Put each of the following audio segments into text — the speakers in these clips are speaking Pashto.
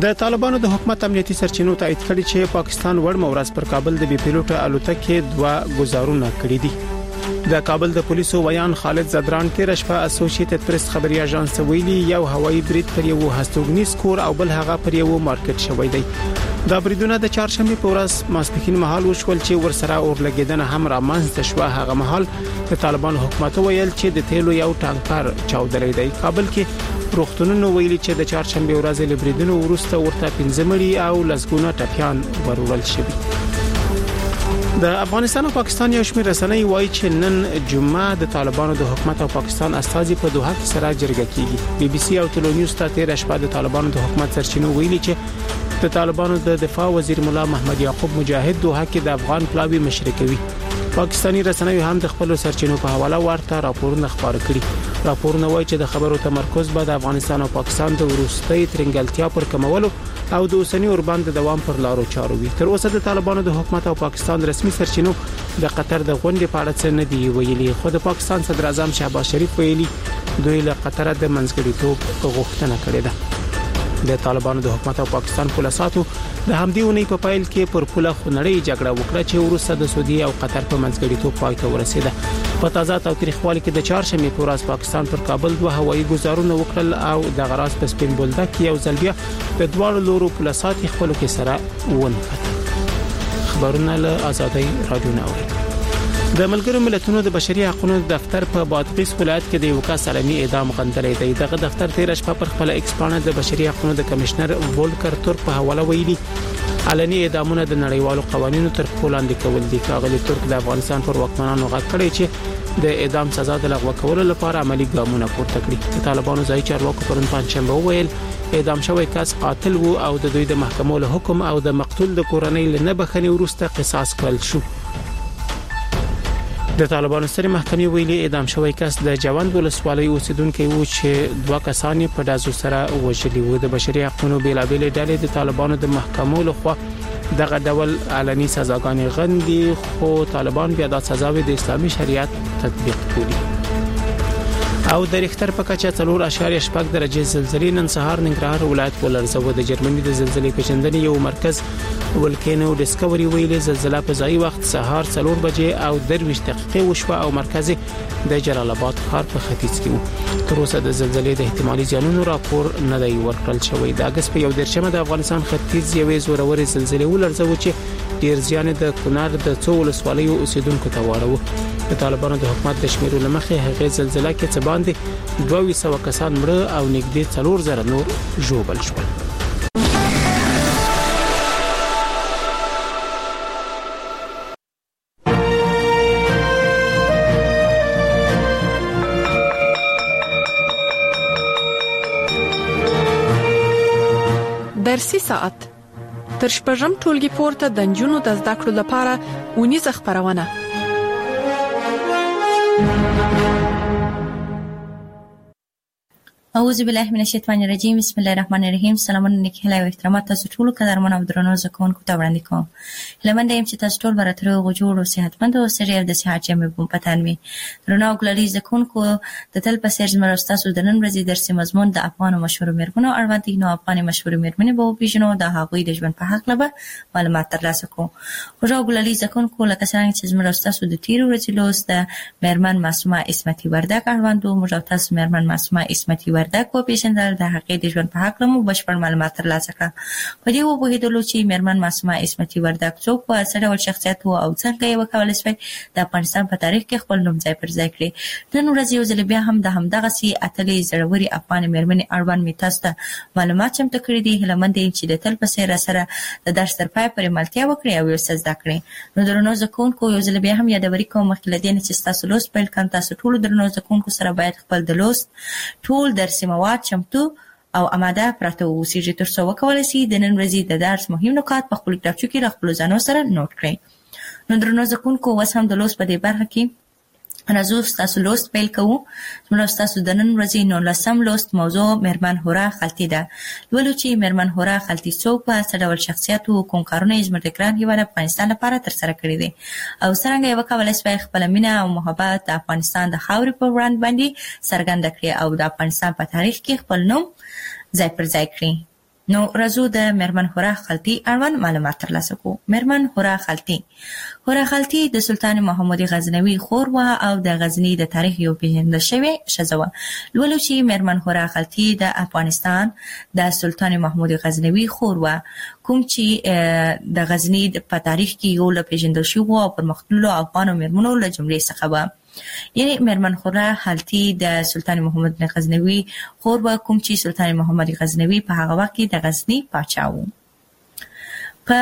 د طالبانو د حکومت امنیتي سرچینو تایید کړي چې پاکستان وړ مورز پر کابل د بي پیلوټ الوتکې 2 گزارونه کړي دي. د کابل د پولیسو ویان خالد زدران تیر شپه اسوسییټډ پریس خبري اژانس ویلي یو هوایي برید پر یو هستوګنیز کور او بل هغه پر یو مارکیټ شوی دی. دا بریدونه د چهارشنبه په ورځ ماسپښین مهال وشول چې ورسره اورلګیدنه هم رامنځته شو. هغه مهال د طالبان حکومت ویل چې د تیلو یو ټانکر چاودلې دی. کابل کې روغتونونو ویلي چې د چهارشنبه ورځ له بریدونو وروسته ورته 15 مړي او لسګونه ټپيان ورول شوي. د افغانستان او پاکستان یو شمېر رسنۍ وایي چې نن جمعه د طالبانو د حکومت او پاکستان استازي په دوحه کې سره جرګه کیږي. بي بي سي او ټلویزیون ته تیر شپه د طالبانو د حکومت سرچینو ویلي چې د طالبانو د دفاع وزیر مولا محمد یعقوب مجاهد دوحه کې د افغان پلاوی مشري کوي. پاکستانی رسنۍ هم د خپل سرچینو په حواله ورته راپورونه خبر کړي. راپورونه وایي چې د خبرو تمرکز به د افغانستان او پاکستان د وروستۍ ترنګلتیا پر کمولو او د اوسنی اوربند د دوام پر لارو چارو وي. تر اوسه د طالبانو د حکومت او پاکستان رسمي سرچینو د قطر د غونډې په اړه څه نه دی ویلي. خو د پاکستان صدر اعظم شهباز شریف ویلي دوی له قطر د منځګړیتوب غوښتنه کړې ده. د طالبانو د حکومت او پاکستان پولیساتو د همدې ونې په پایل کې پر پوله خنړې جګړه وکړه چې وروسته د سعودي او قطر په منځګړیتوب پای ته ورسېده. په تازه تاریخوالي کې د چهارشنبه په ورځ پاکستان پر کابل 2 هوایي گزارونه وکړل او د غراس په سپین بولدک کې یو ځل بیا د دوه لورو پولیسات خپل کې سره ونښت. خبرونه له آزادۍ رادیو ناوړي. د ملګرو ملتونو د بشري حقوقو دفتر په بادغیس ولایت کې د یو کس علني اعدام غندلې دی. دغه دفتر تیر شپه پر خپل ایکس پاڼه د بشري حقوقو د کمشنر وولکر تورک په حواله ویلي علني اعدامونه د نړیوالو قوانینو تر پښو لاندې کول دي. کاغلی تورک د افغانستان پر واکمنانو غږ کړی چې د اعدام سزا د لغوه کولو لپاره عملی ګامونه پورته کړي. د طالبانو ځای چارواکو پرون پنځشنبه وویل اعدام شوی کس قاتل وو او د دوی د محکمو له حکم او د مقتول د کورنۍ له نه بخښنې وروسته قصاص کړل شو. د طالبانو سترې محکمې ویلي اعدام شوی کس د جوند ولسوالۍ اوسیدونکو وو چې 2 کسان په دازو سره وژلي وو. د بشري حقوقو بیلابېل ډلې د طالبانو د محکمو لخوا دغه ډول علني سزاګانې غندي، خو طالبان بیا د سزاوي د اسلامي شریعت تطبیق کوي. او د ریختر په کچه 4.8 درجه زلزلې نن سهار ننګرهار ولایت ولرزو. د جرمني د زلزلې پیژندنې یو مرکز ولکانو ډیسکوري ویلي زلزلہ په ځای وخت سهار 4 بجې او 23 دقیقې وشوه او مرکز د جلال آباد ښار په ختیځ کې وو. تر اوسه د زلزلې د احتمالي زیانونو راپور نه دی ورکړل شوی. د اگست په 1 د افغانستان ختیځ یوې زوروري زلزلې ولرزو چې ډیر زیان د کونړ د څو ولسوالیو اوسیدونکو ته واړو. د طالبانو د حکومت د شمیرو لمخې هغه زلزلہ کې څه باندې 200 کسان مړه او نږدې 4000 نور ژوبل شول. درسي ساعت تر شپږم ټولګي پورته د نجونو د زده کړو لپاره اونیزه خبرونه. اعوذ بالله من الشیطان الرجیم. بسم الله الرحمن الرحیم. سلامونه نیکی هیله او احترامات تاسو ټول قدرمن او درنو زکونکو ته وړاندې کوم. لمنډه يم چې تاسو ټول براترو غوجوړ او صحتمند او سریع د صحت جمع بوم پتان می درنو ګلالي زکونکو د تل په سر زمرا تاسو د نن ورځې درسي مضمون د افغان مشهور میرمنو اړوند دي. نو افغان مشهور میرمنې به پیژنو د هغوی د ژوند په حق لبه معلومات ترلاسه کوو. غوجو ګلالي زکونکو لکه څنګه چې زمرا تاسو د تیر ورځې لوس د میرمن معصومه اسمتي وردک اړوند مو تاسو میرمن معصومه اسمتي وردک په پیژندل د هغې د ژوند په حق لمو بشپړ معلومات ترلاسه کړه. په دې وپوهېدلو چې میرمن معصومه اسمتي وردک څوک و، څه ډول شخصیت و او څنګه یې وکولی شوی د افغانستان په تاریخ کې خپل نوم ځای پر ځای کړي. نن ورځ یو ځل بیا هم د همدغسې اتلې زړورې افغان میرمنې اړوند مې تاسو ته معلومات چمتو کړي دي. هیله مند یم چې د تل په څېر سره د درس تر پایه پورې ملتیا وکړئ او یو څه زده کړئ. نو درنو زده کوونکو یو ځل بیا هم یادوري کوم مخکې له دې نه چې ستاسو لوست پیل کړم، تاسو ټولو درنو زده کوونکو سره باید خپل د لوست ټول درسي مواد چمتو او آماده پراته اوسئ تر څو وکولای شئ د نن ورځې د درس مهم نکات په خپل کتابچو کې د خپلو ځانو سره نوٹ کړئ. نو درنو زده کوونکو اوس هم د لوست په دې برخه کې راځو ستاسو لوست پیل کوو. زموږ ستاسو د نن ورځې 19 لوست موضوع میرمن هورا خلطي ده. لولو چې میرمن هورا خلطي څوک په څه ډول شخصیت او کوم کارونه یې زموږ د ګران هېواد افغانستان لپاره ترسره کړي دي او څرنګه یې وکولی شوی خپله مینه او محبت د افغانستان د خاورې په وړاندې باندې څرګنده کړي او د افغانستان په تاریخ کې خپل نوم ځای پر ځای کړي. نو راځو د میرمن هورا خلتی اړوند معلومات ترلاسه کوو. میرمن هورا خلتی د سلطان محمود غزنوي خور و او د غزنی د تاریخ یو پیژندل شوی ښځه وه. لولو چې میرمن هورا خلتی د افغانستان د سلطان محمود غزنوي خور و، کوم چې د غزنی په تاریخ کې یو له پیژندل شوی او پرمختللو افغانو میرمنو له جملې څخه و. یعنی میرمن هورا خلتی د سلطان محمود غزنوي خور و، کوم چې سلطان محمود غزنوي په هغه وخت کې د غزنی پاچا و. په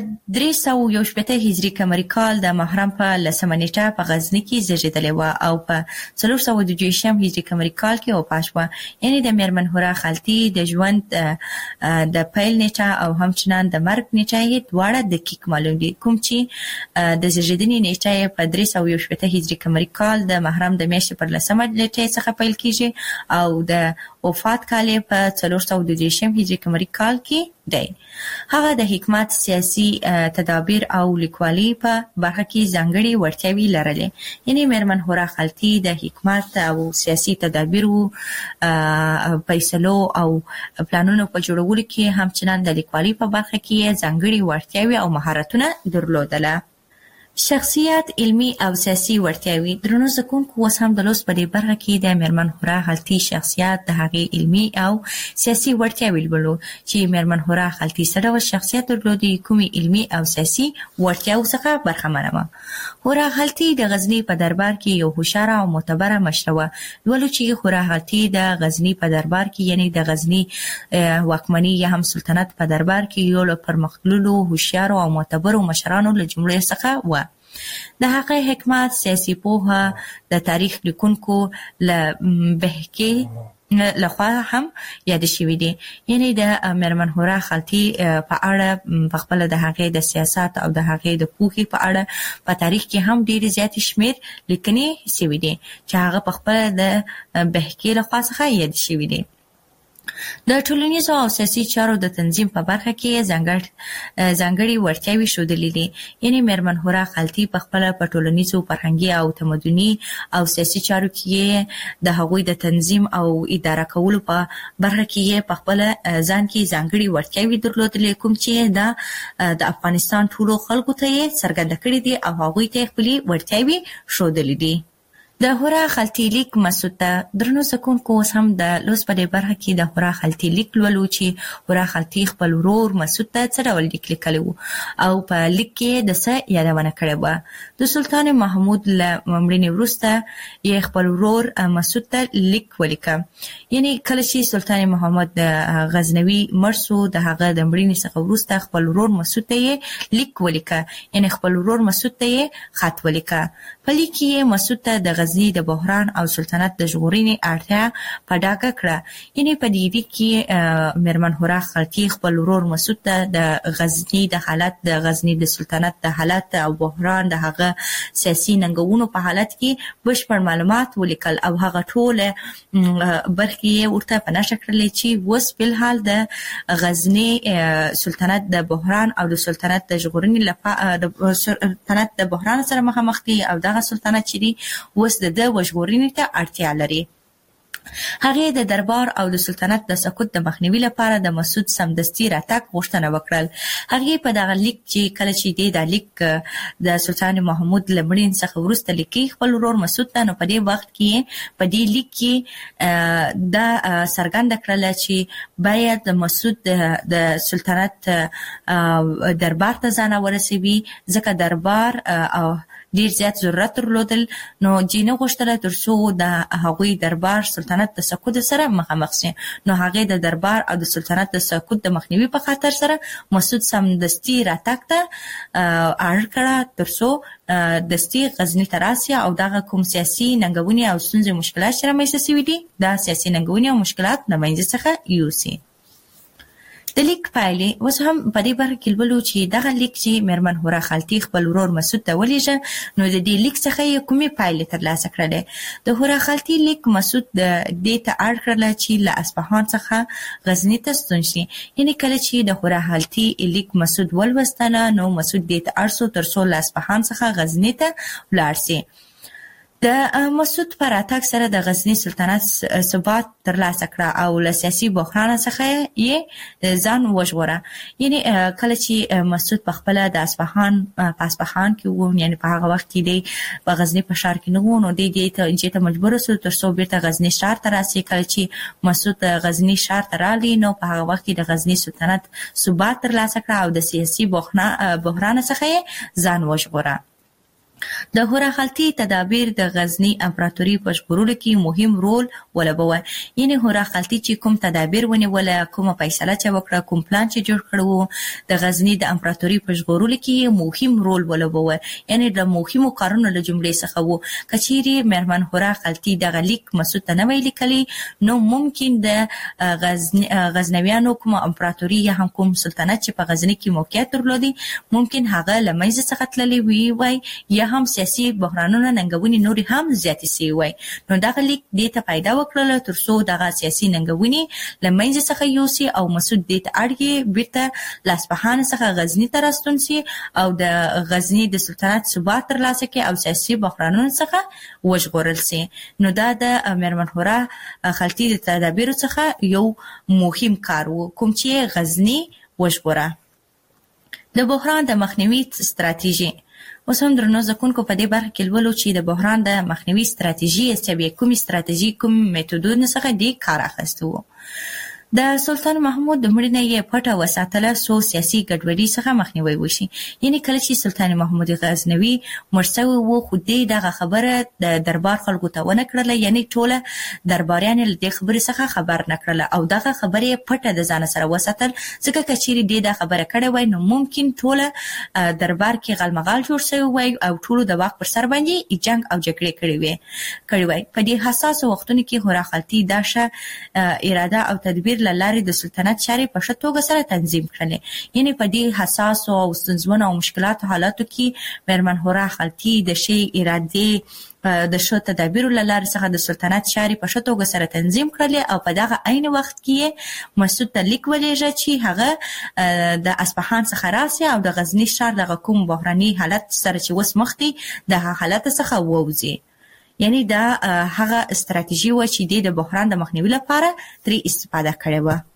311 هجری قمری کال د محرم په 10مه نیټه په غزنی کې زیږیدلې و او په 422 هجری قمری کال کې وفات شوه. یعنی د میرمن هورا خلتی د ژوند د پیل نیټه او همچنان د مرګ نیټه یې دواړه دقیق معلوم دي، کوم چې د زیږیدنې نیټه یې په 311 هجری قمری کال د محرم د میاشتې پر 10مه نیټه څخه پیل کیږي او د وفات کال په 422 هجری قمری کال کې دی. هغه د حکمت، سیاسي تدابیر او لیکوالي په برخه کې ځانګړي وړتیاوې لرلې. یعنی میرمن هورا خلتی د حکمت او سیاسي تدابیرو، فیصلو او پلانونو په جوړولو کې همچنان د لیکوالي په برخه کې ځانګړي وړتیاوې او مهارتونه درلودله. شخصیت، علمي او سیاسي وړتیاوې. درنو زده کوونکو، اوس هم د لوست په دې برخه کې د میرمن هورا خلتی شخصیت، د هغې علمي او سیاسي وړتیاوې لولو چې میرمن هورا خلتی څه ډول شخصیت درلودي، کومې علمي او سیاسي وړتیاوو څخه برخمنه وه. هورا خلتی د غزنی په دربار کې یو هوښیاره او معتبره مشره وه. لولو چې هورا خلتی د غزنی په دربار کې، یعنی د غزنی واکمني یا هم سلطنت په دربار کې یو له پرمختللو هوښیارو او معتبرو مشرانو له جملې څخه وه. د هغه حکمت، سیاسي پوهه د تاریخ لیکونکو له بهکې لخوا هم یاد شوي دي. یعنی د میرمن هورا خلتی په اړه په خپل د هغې د سیاست او د هغې د پوهې په اړه په تاریخ کې هم ډېر زیات شمیر لیکنې شوي دي چې هغه په خپل د بهکې لخوا څخه یاد شوي دي. د ټولنیزو او سیاسي چارو د تنظیم په برخه کې ځانګړي وړتیاوې ښودلې دي. یعنی میرمن هورا خلتی په خپله په ټولنیزو، فرهنګي او تمدني او سیاسي چارو کې د هغوی د تنظیم او اداره کولو په برخه کې په خپله ځان کې ځانګړي وړتیاوې درلودلې، کوم چې د افغانستان ټولو خلکو ته یې څرګنده کړي دي او هغوی ته یې خپلې وړتیاوې ښودلې دي. د هورا خلتی لیک مسعود ته. درنو زده کوونکو، اوس هم د لوست په دې برخه کې د هورا خلتی لیک لولو چې هورا خلتی خپل ورور مسعود ته څه ډول لیک لیکلی و او په لیک کې د څه یادونه کړې وه. د سلطان محمود له مړینې وروسته یې خپل ورور مسعود ته لیک ولیکه. یعنی کله چې سلطان محمود غزنوي مړ شو، د هغه د مړینې څخه وروسته خپل ورور مسعود ته یې لیک ولیکه. یعنی خپل ورور مسعود ته یې خط ولیکه. په لیک کې یې مسعود ته د غزنی د بحران او سلطنت د ژغورنې اړتیا په ډاګه کړه. یعنی په دې لیک کې میرمن هورا خلتی خپل ورور مسعود ته د غزنی د حالت، د غزنی د سلطنت د حالت او بحران، د هغه سیاسي ننګونو په حالت کې بشپړ معلومات ولیکل او هغه ټول برخې یې ورته په نښه کړلې چې اوس فلحال د غزنی سلطنت د بحران او د سلطنت د ژغورنې لپاره د سلطنت د بحران سره مخامخ دي او دغه سلطنت چې دی اوس د وژغورنې ته اړتیا لري. هغې د دربار او د سلطنت د سقوط د مخنیوي لپاره د مسعود سمدستي راتګ غوښتنه وکړل. هغې په دغه لیک چې کله چې دی دا لیک د سلطان محمود له مړینې څخه وروسته لیکي خپل ورور مسعود ته، نو په دې وخت کې په دې لیک کې دا څرګنده کړله چې باید د مسعود د سلطنت دربار ته ځان ورسوي، ځکه دربار او ډیر زیات ضرورت درلودل. نو جینه غوښتله تر څو د هغوی دربار سلطنت د سقوط سره مخامخ شي. نو هغې د دربار او د سلطنت د سقوط د مخنیوي په خاطر سره مسعود سمدستي راتګ ته اړ کړه تر څو دستي غزني ته راسي او دغه کوم سیاسي ننګونې او ستونزې مشکلات چې رامنځته شوي دي دا سیاسي ننګونې او مشکلات له منځه څخه یوسي. د لیک پایلې. اوس هم په دې برخه کې لولو چې دغه لیک چې میرمن هورا خلتی خپل ورور مسعود ته ولیږه، نو د دې لیک څخه یې کومې پایلې ترلاسه کړلې. د هورا خلتی لیک مسعود دې ته اړ کړله چې له اصفهان څخه غزني ته ستون شي. یعنې کله چې د هورا خلتی لیک مسعود ولوستله، نو مسعود دې ته اړ شو تر څو له اصفهان څخه غزني ته ولاړ شي. د د مسعود پر اتاک سره د غزنی سلطنت ثبات ترلاسه کړ او له سیاسي بحران څخه یې ځان وژغوره. یعنی کله چې مسعود په خپل د اصفهان کې وو، یعنی په هغه وخت کې د په غزنی په ښار کې نه وو، نو د ته مجبور شو تر څو بیرته غزنی ښار ته راسي. کله چې مسعود غزنی ښار ته رالی نو په هغه وخت کې د غزنی سلطنت ثبات ترلاسه کړ او د سیاسي بحران څخه یې ځان وژغوره. د هورا خلطي تدابیر د غزنی امپراتوري په ژغورلو کې مهم رول ولوباوه. یعنی هورا خلطي چې کوم تدابیر ونیوله، کومه فیصله چې وکړه، کوم پلان چې جوړ کړو د غزنی د امپراتوري په ژغورلو کې مهم رول ولوباوه. یعنی د مهمو کارونو له جملې څخه وو کچيري مېرمن هورا خلطي د غلیک مسعود ته نه ویل کلی نو ممکن د غزنویانو کوم امپراتوري یا هم کوم سلطنت چې په غزنی کې موقعیت درلودي ممکن هغه لمنځه څخه تللی وي یا هم سیاسي بحرانونه ننګونې نوري هم زیاتې سي وي. نو دغه لیک د ته پیدا وکړل تر څو دغه سیاسي ننګونې لمنځه څخه یوسي او مسعود د ته اړګي بیرته لاصفهان څخه غزنی ته راستون سي او د غزنی د سلطنت ثبات ترلاسه کړي او سیاسي بحرانونو څخه وژغورل سي. نو دا د مېرمن هورا خلطي د تدابیر څخه یو مهم کار وو کوم چې غزنی وژغوره. د بحران د مخنیوي ستراتیژي اوس هم درنو ځکونکو په دې برخه کې ولولو چې د بحران د مخنیوي ستراتیژي چې کومي ستراتیژي کوم میتودونه څخه د کار اخیستو. د سلطان محمود د مړینې یې پټه وساتله سو سیاسي ګډوډي څخه مخنیوي وشي. یعنی کله چې سلطان محمود غزنوي مرسوي وو خو دغه خبره د دربار خلکو ته ونه کړله، یعنی ټوله درباریان له دې خبرې څخه خبر نه کړله او دغه خبره پټه د ځان سره وساتل ځکه کچيري دغه خبره کړې وای نو ممکن ټوله دربار کې غلمغال جوړ شوی وای او ټول د واک پر سر باندې جنگ او جګړې کړې وای. په دې حساس وختونو کې هورا خلطي داشه اراده او تدبیر لاري د سلطنت چارې په ښه توګه سره تنظیم کړلې. یعنی په دې حساس او ستونزمنو او مشکلاتو حالاتو کې مېرمن هورا خلطي د شی اراده د شو تدابیر لاري څخه د سلطنت چارې په ښه توګه سره تنظیم کړلې او په دغه عین وخت کې مسعود ته لیک ولېږه چې هغه د اصفهان څخه راسي او د غزنی ښار د کوم بحراني حالت سره چې وس مخ دي د حالت څخه ووځي. یعنی دا هغه استراتیژي و چې د بحران د مخنیوي لپاره ترې استفاده کړې و.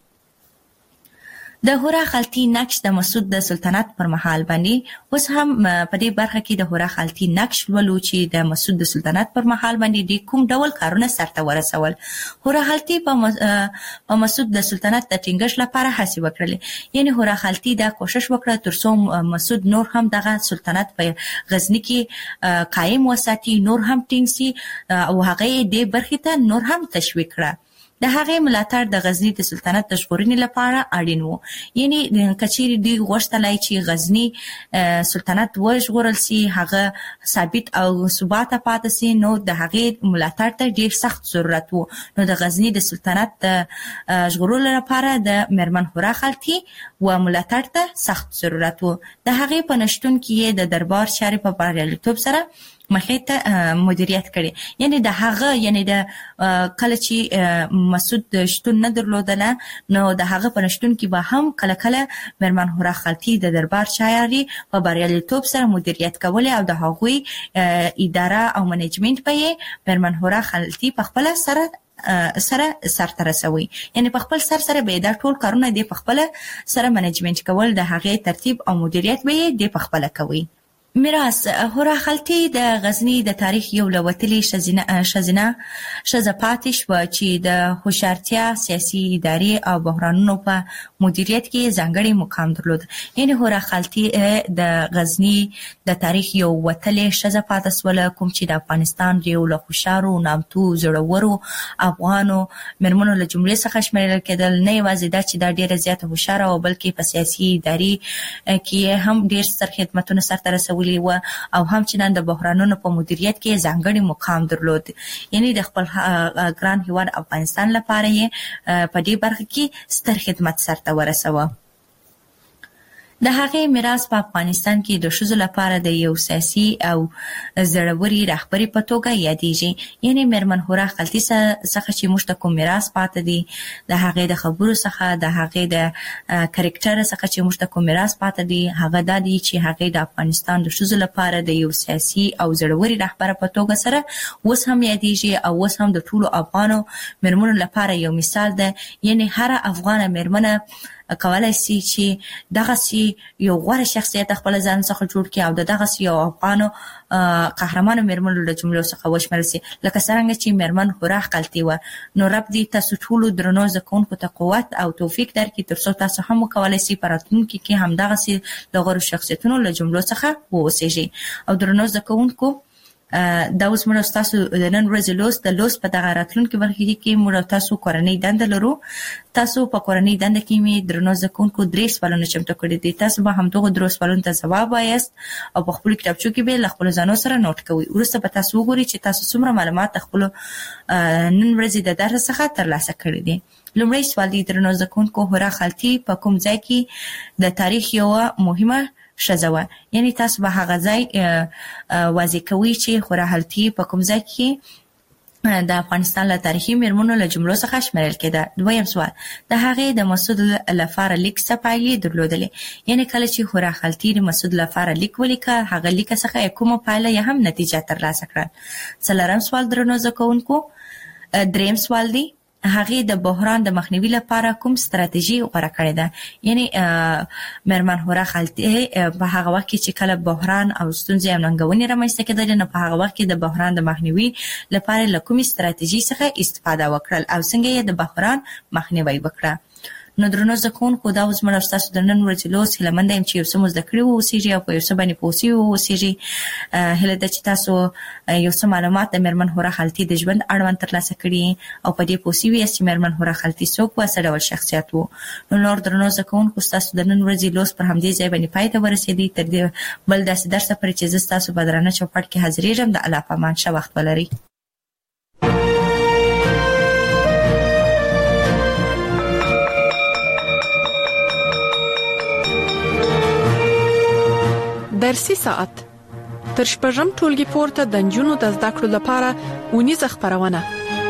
د هورا خلطي نقش د مسعود د سلطنت پر مهال باندې اوس هم په دې برخه کې د هورا خلطي نقش ولو چې د مسعود د سلطنت پر مهال باندې د کوم ډول کارونه سرته ورسول. هورا خلطي په مسعود د سلطنت د ټینګښت لپاره هڅې وکړلې. یعنی هورا خلطي دا کوشش وکړه ترڅو مسعود نور هم دغه سلطنت په غزنی کې قائم وساتي، نور هم ټینګ سي او هغه دې برخه ته نور هم تشویق کړه. د هغه ملاتړ د غزنی د سلطنت د ژغورنې لپاره اړین وو. یعنی کچيري دی غوښتلای چې غزنی سلطنت وژغورل سي، هغه ثابت او ثبات پاتې سي، نو د هغه ملاتړ ته ډیر سخت ضرورت وو. نو د غزنی د سلطنت د ژغورلو لپاره د مېرمن هورا خلطي و ملاتړ ته سخت ضرورت وو. د هغه په نشټون کې د دربار چارې په بریالیتوب سره مخې ته مدیریت کړي. یعنی د هغه د کله چې مسعود شتون نه درلودله نو د هغه په نشټون کې به هم کله کله مېرمن هورا خلطي د دربار چارې په بریالیتوب سره مدیریت کولې او د هغوی اداره او منیجمنت په یې مېرمن هورا خلطي په خپل سره سرته رسوي. یعنی په خپل سره به دا ټول کارونه د په خپل سره منیجمنت کول، د هغه ترتیب او مدیریت به یې د په خپل کوي. میراث هورا خلطي د غزنی د تاریخ یو لوتلی شزینه پاتې شو چې د هوښیارتیا، سیاسي ادارې او بحرانونو په مدیریت کې ځانګړی مقام درلود. یعنی هورا خلطي د غزنی د تاریخ یو وتلی شزه پاتې سول کوم چې د افغانستان یو له هوښیارو، نامتو، زړورو افغانو مېرمنو له جملې څخه شمیرل کېدل. نه یوازې دا چې دا ډیره زیاته هوښیاره او بلکې په سیاسي ادارې کې هم ډیر ستر خدمتونه سرته رسولي و او هم چې نن د بحرانونو په مدیریت کې ځانګړی مقام درلود. یعنی د خپل ګران هیواد افغانستان لپاره یې په دې برخه کې ستر خدمت سرته ورسوه. د هغې میراث په افغانستان کې د ښځو لپاره د یو سیاسي او زړوري رهبري په توګه یادېږي. یعنی میرمن هورا خلطي څخه چې موږ ته کوم میراث پاتې دی، د هغې د خبرو څخه، د هغې د کریکټر څخه چې موږ ته کوم میراث پاتې دی، هغه دا دی چې هغې د افغانستان د ښځو لپاره د یو سیاسي او زړوري رهبر په توګه سره اوس هم یادېږي او اوس هم د ټولو افغانو میرمنو لپاره یو مثال ده. یعنی هر افغانه میرمنه کولای شي چې دغسې یو غوره شخصیت خپل ځان څخه جوړ کړي او دغسې یو افغانو قهرمانو میرمنو له جملو څخه وشمېرل شي، لکه څرنګه چې میرمن هورا خلطي وه. نو رب دې تاسو ټولو درنو زده کوونکو ته قوت او توفیق درکړي تر څو تاسو هم وکولای شئ په راتلونکي کې همدغسې د غوره شخصیتونو له جملو څخه واوسېږئ. او درنو زده کوونکو، دا اوس موږ ستاسو د نن ورځې د لوست په دغه راتلونکي برخه کې موږ تاسو کورنۍ دنده لرو. تاسو په کورنۍ دنده کې مې درنو زده کوونکو 3 سوالونه چمتو کړي دي. تاسو به همدغه 3 سوالونو ته ځواب وایاست او په خپل کتابچو کې به له خپل ځانو سره نوٹ کوئ. وروسته به تاسو وګورئ چې تاسو څومره معلومات خپل نن ورځې د درس څخه ترلاسه کړي دي. لومړی سوال دی، درنو زده کوونکو، هورا خلطي په کوم ځای کې د تاریخ یو مهمه ښځه وه؟ یعنی تاسو به هغه ځای واضح کوئ چې هورا خلطي په کوم ځای کې د افغانستان له تاریخي میرمنو له جملو څخه شمیرل کېده. دویم سوال، د هغې د مسعود لپاره لیک څه پایلې درلودلې؟ یعنی کله چې هورا خلطي د مسعود لپاره لیک ولیکه، هغه لیک څخه کومه پایله یا هم نتیجه ترلاسه کړه؟ څلورم سوال، درنو زده کوونکو، دریم سوال دی، هغې د بحران د مخنیوي لپاره کوم ستراتیژي غوره کړې ده؟ یعنی میرمن هورا خلطي په هغه وخت کې چې کله بحران او ستونزې او ننګونې رامنځته کېدلې، نو په هغه وخت کې د بحران د مخنیوي لپاره له کومې ستراتیژي څخه استفاده وکړل او څنګه یې د بحران مخنیوی وکړه؟ نو درنو زده کوونکو، دا اوس موږ ستاسو د نن ورځې لوست هیله منده یم چې یو څه مو زده کړي واوسېږي او په یو څه باندې پوه شوي واوسېږي. هیله ده چې تاسو یو څه معلومات د میرمن هورا خلطي د ژوند اړوند ترلاسه کړي او په دې پوه شوي یاست چې میرمن هورا خلطي څوک وه، څه ډول شخصیت و. نو نور درنو زده کوونکو، ستاسو د نن ورځې لوست پر همدې ځای باندې پای ته ورسېدی. تر دې بل داسې درسه پورې چې زه ستاسو په درانه چوپړ کې حاضرېږم، د الله په امان. ښه وخت ولرئ. درسي ساعت تر شپږم ټولګي پورته د نجونو د زده کړو لپاره ونیزه خبرونه.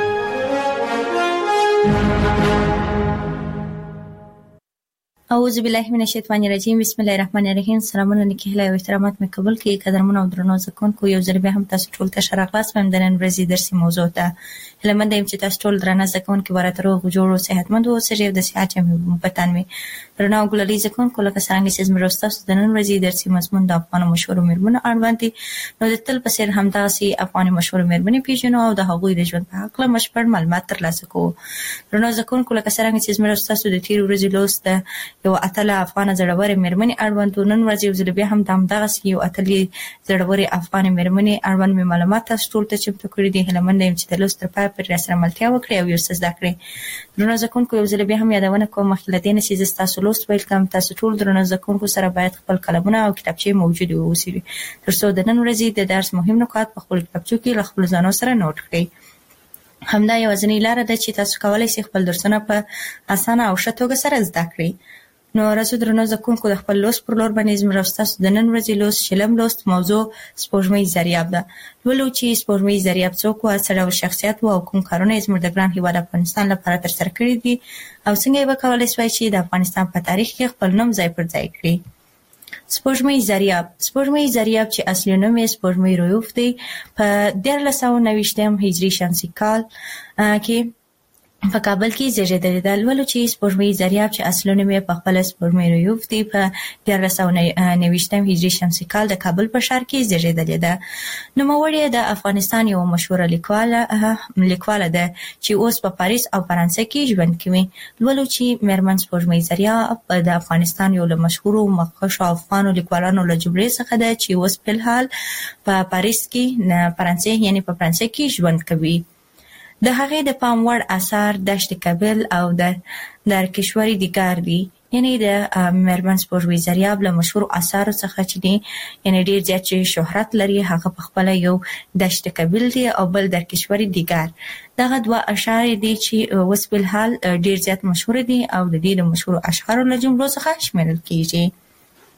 اعوذ بالله من الشیطان الرجیم، بسم الله الرحمن الرحیم. سلامونه نیکه او احترامات مې قبول کړئ. قدرمنو او درنو زده کوونکو، یو ځل بیا هم تاسو ټول ته ښه راغلاست وایم د نن ورځې درسي موضوع ته. هیله منده یم چې تاسو ټول درانه زده کوونکي به راته روغ جوړ او صحتمند واوسئ او د صحت جامې په تن وي. درنو او ګلالي زده کوونکو، لکه څرنګه چې زموږ ستاسو د نن ورځې درسي مضمون د افغانو مشهورو میرمنو اړوند دی، نو د تل په څېر همداسې افغاني مشهورو میرمنې پیژنو او د هغوی د ژوند په هکله بشپړ معلومات ترلاسه کوو. درنو زده کوونکو، لکه څرنګه چې زموږ ستاسو د تېرې ورځې لوست یو اتله افغانه زړورې میرمنې اړوند و، نن ورځ یو ځل بیا هم د همدغسې یو اتلې زړورې افغانې میرمنې اړوند مې معلومات تاسو ټولو ته چمتو کړي دي. هیله منده یم چې د لوست تر پایه پورې راسره ملتیا وکړئ او یو څه زده کړئ. درنو زده کوونکو، یو ځل بیا هم یادونه کوم مخکې له دې نه چې زه ستاسو لوست پیل کړم، تاسو ټول درنو زده کوونکو سره باید خپل قلمونه او کتابچې موجود واوسي تر څو د نن ورځې د درس مهم نکات په خپل کتابچو کې له خپلو ځانو سره نوٹ کړئ. همدا یوازینۍ لاره ده چې تاسو کولی شئ خپل درسونه په اسانه او ښه توګه سره زده کړئ. نو راځو درنو زده کوونکو، د خپل لوست پر لور باندې زموږ ستاسو د نن ورځې لوست شلم لوست موضوع سپوږمۍ ضریاب ده. لولو چې سپوږمۍ ضریاب څوک وه، څه ډول شخصیت و او کوم کارونه یې زموږ د ګران هېواد افغانستان لپاره ترسره کړي دي او څنګه یې به کولی شوای چې د افغانستان په تاریخ کې خپل نوم ځای پر ځای کړي. سپوږمۍ ضریاب چې اصلي نوم یې سپوږمۍ رویوف دی، په 1329 هجري شمسي کال کې په کابل کې زیږېدلې ده. لولو چې سپوږمۍ ضریاب چې اصلي نوم یې پخپله سپوږمۍ رویوف دی، په 1329 هجري شمسي کال د کابل په ښار کې زیږېدلې ده. نوموړې د افغانستان یوه مشهوره لیکواله ده چې اوس په پاریس او فرانسه کې ژوند کوي. لولو چې میرمن سپوږمۍ ضریاب د افغانستان یو له مشهورو مخکښو افغانو لیکوالانو له جملې څخه ده چې اوس فلحال په پاریس کې فرانسه کې ژوند کوي. د هغې د پام وړ اثار دشت کابل او در کشوری دیگر دي. یعنی د میرمن سپوږمۍ ضریاب له مشهورو اثارو څخه چې دي، یعنی ډېر زیات چې شهرت لري، هغه پخپله یو دشت کابل دی او بل در کشوری دیگر. دغه دوه اشعار دي چې اوس فلحال ډېر زیات مشهور دي او د دې د مشهورو اشعارو له جملو څخه شمیرل کیږي.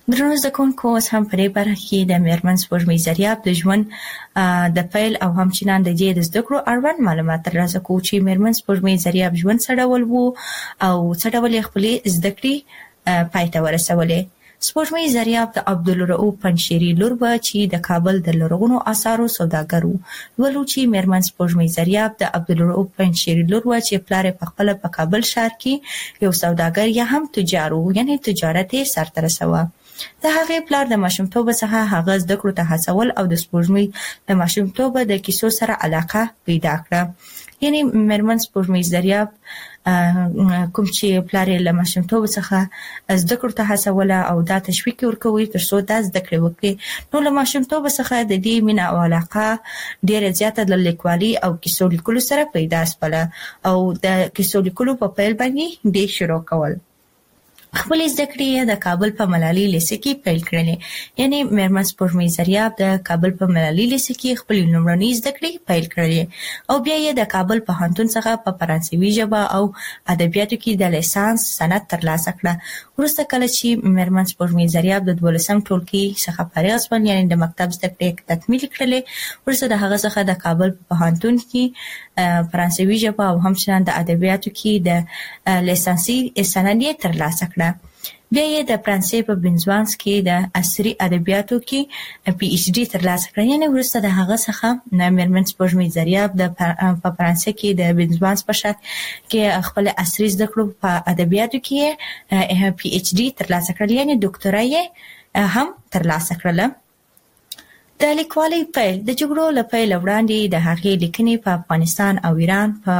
درنو زکونکو اوس هم په دې برخه کې د میرمن سپوږمۍ زریاب د ژوند د پیل او همچنان د دې د زده کړو اړوند معلومات ترلاسه کوو چې میرمن سپوږمۍ زریاب ژوند څه ډول وو او څه ډول خپلې زده کړې پای ته ورسولې. سپوږمۍ زریاب د عبدالرؤف پنجشیری لور و چې د کابل د لرغونو آثارو سوداګر وو. ولو چې میرمن سپوږمۍ زریاب د عبدالرؤف پنجشیری لور و چې پلار په خپل په کابل ښار کې یو سوداګر یا هم تجار وو، یعنی تجارت یې سرته رسوه. د هغې پلار د ماشومتوب څخه هغه زده کړو ته هڅول او د سپوږمۍ د ماشومتوب د کیسو سره علاقه پیدا کړه. یعنی میرمن سپوږمۍ زریاب کوم چې پلار یې له ماشومتوب څخه زده کړو ته هڅوله او دا تشویق ورکوي ترڅو دا زده کړې وکړي. نو له ماشومتوب څخه د دې مینه او علاقه ډېره زیاته د لیکوالي او کیسو لیکلو سره پیدا شوله او د کیسو لیکلو په پیل باندې دې شروع کول. خپل زده کړې د کابل په ملالي لیسه کې پیل کړلې. یعنی میرمن سپوږمۍ زریاب د کابل په ملالي لیسه کې خپل لومړنۍ زده کړې پیل کړلې او بیا یې د کابل پوهنتون څخه په فرانسوي ژبه او ادبیاتو کې د لیسانس سند ترلاسه کړه. وروسته کله چې میرمن سپوږمۍ زریاب د 12م ټولګي څخه فارغ شول، یعنی د مکتب زده کړې تکمیل کړلې، وروسته د هغه څخه د کابل پوهنتون کې فرانسوي ژبه او همچنان د ادبیاتو کې د لیسانسي سند ترلاسه کړه. بیا یې د فرانسې په بنزوانس کې د عصري ادبیاتو کې پی ایچ ډي ترلاسه کړه. یعنی وروسته د هغه څخه میرمن سپوږمۍ زریاب په فرانسې کې د بنزوانس په شاک کې خپل عصري زده کړو په ادبیاتو کې پی ایچ ډي ترلاسه کړل، یعنی ډاکټرا یې هم ترلاسه کړله. د لیکوالۍ پیل د جګړو له پیل وړاندې د هغې لیکنې په افغانستان او ایران په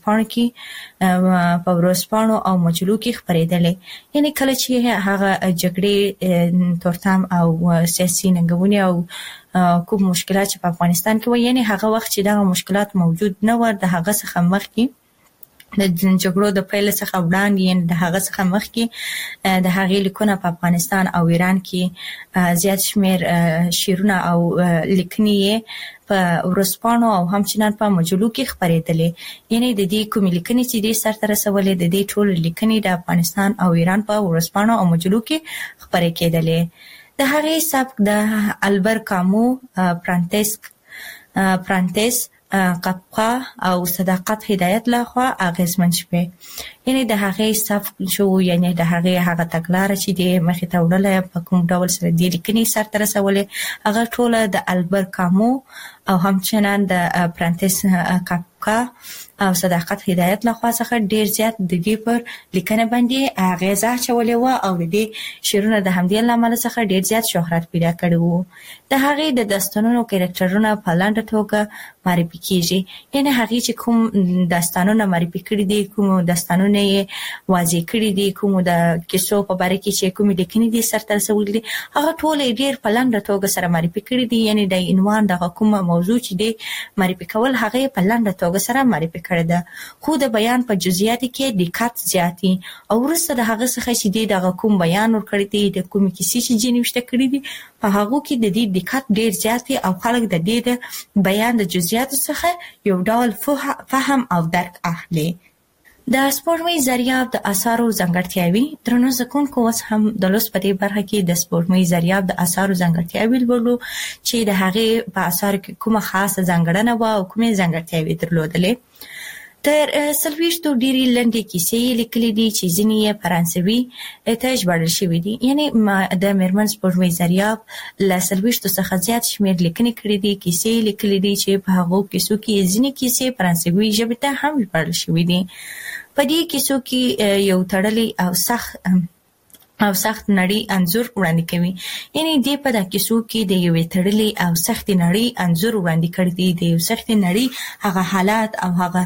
ورځپاڼو او مجلو کې خپرېدلې. یعنی کله چې هغه جګړې تورتم او سیاسي ننګونې او کوم مشکلات چې په افغانستان کې و، یعنی هغه وخت چې دغه مشکلات موجود نه و، د هغه څخه مخکې د جګړو د پیل څخه وړاندې، یعنی د هغه څخه مخکې د هغې لیکونه په افغانستان او ایران کې زیات شمیر شعرونه او لیکنې په ورځپاڼو او همچنان په مجلو کې خپرېدلې. یعنی د دې کومې لیکنې چې دې سرته رسولې، د دې ټول لیکنې د افغانستان او ایران په ورځپاڼو او مجلو کې خپرې کېدلې. د هغې سبک د البر کامو، فرانتس قفقه او صداقت هدایت لخوا اغیزمن شوه. یعنی د هغې سبک شو، یعنی د هغه تګلاره چې د مخې ته وړله په کوم ډول سره د لیکنې سرته رسولې، هغه ټوله د البر کامو او همچنان د فرانتس قفقه او صداقت هدایت لخوا څخه ډیر زیات د دې پر لیکنه باندې اغیزه اچولې و او د دې شعرونه د همدې لامل څخه ډیر زیات شهرت پیدا کړی و. د هغې د داستانونو کریکټرونه په لنډه توګه معرفي کیږي. یعنی هغې چې کوم داستانونه معرفي کړي دي، کوم داستانونه یې واضح کړي دي، کوم د کیسو په باره کې چې کوم لیکنې دي سرته رسولې دي، هغه ټول ډیر په لنډه توګه سره معرفي کړي دي. یعنی د عنوان دغه کوم موضوع چې دی معرفي کول، هغه په لنډه توګه سره معرفي کړی ده، خو د بیان په جزئیاتو کې دقت زیاتی او وروسته د هغه څخه چې دی دغه کوم بیان ورکړی دی، د کوم کیسې چې جنوشته کړی دي، په هغه کې د دې دقت ډیر زیاتی او خلک د دې د بیان د جزئیاتو څخه یو ډول فهم او درک اخلي. د سپوږمۍ زریاب د آثارو ځانګړتیاوې. درنو زکونکو اوس هم د لوست په دې برخه کې د سپوږمۍ زریاب د آثارو ځانګړتیاوې لولو چې د هغې په آثارو کې کومه خاصه ځانګړنه وه او کومې ځانګړتیاوې درلودلې. تر 40 ډېرې لنډې کیسې یې لیکلې دي چې ځینې یې فرانسوي ته ژباړل شوي دي. یعنی د میرمن سپوږمۍ زریاب له 40 څخه زیات شمېر لیکنې کړي دي، کیسې یې لیکلې دي چې په هغو کیسو کې ځینې کیسې فرانسوي ژبې ته هم ژباړل شوي دي. په دې کیسو کې یو تړلی او سخت نړۍ انځور وړاندې کوي. یعنی دې په دا کیسو کې د یوې تړلې او سخت نړۍ انځور وړاندې کړی دی. د یو سخت نړۍ هغه حالات او هغه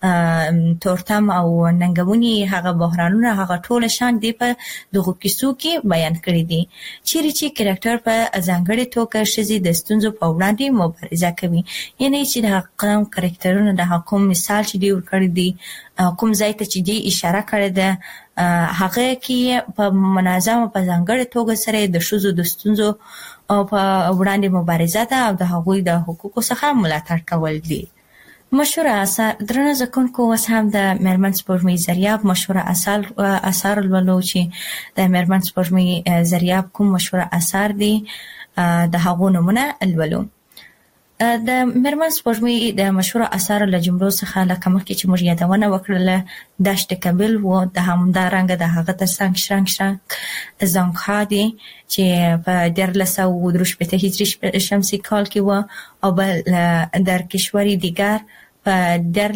تورتم او ننګونې، هغه بحرانونه، هغه ټول شان دی په دغه کیسو کې بیان کړی دي. چیرې چې کریکټر په ځانګړې توګه ښځې د ستونزو په وړاندې مبارزه کوي. یعنی چې د هغه کریکټرونو د کوم مثال چې دی ورکړی دی، کوم ځای ته چې دی اشاره کړې ده، هغه کې په منظمه په ځانګړې توګه سره د ښځو د ستونزو په وړاندې مبارزه ده او د هغوی د حقوقو څخه ملاتړ کول دي. مشهور آثار درنه زکونکو اوس هم د میرمن سپوږمۍ زریاب مشهور آثار لولو چې د میرمن سپوږمۍ زریاب کوم مشهور آثار دي د هغو نمونه لولو. د میرمن سپوږمۍ د مشهور آثار له جملو څخه لکه مخکې چې موږ یادونه وکړله دشت کابل و د همدارنګه د هغه ترڅنګ شرنګ زنګها دي چې په 1383 هجري شمسي کال کې و او بل در کشوری دیگر په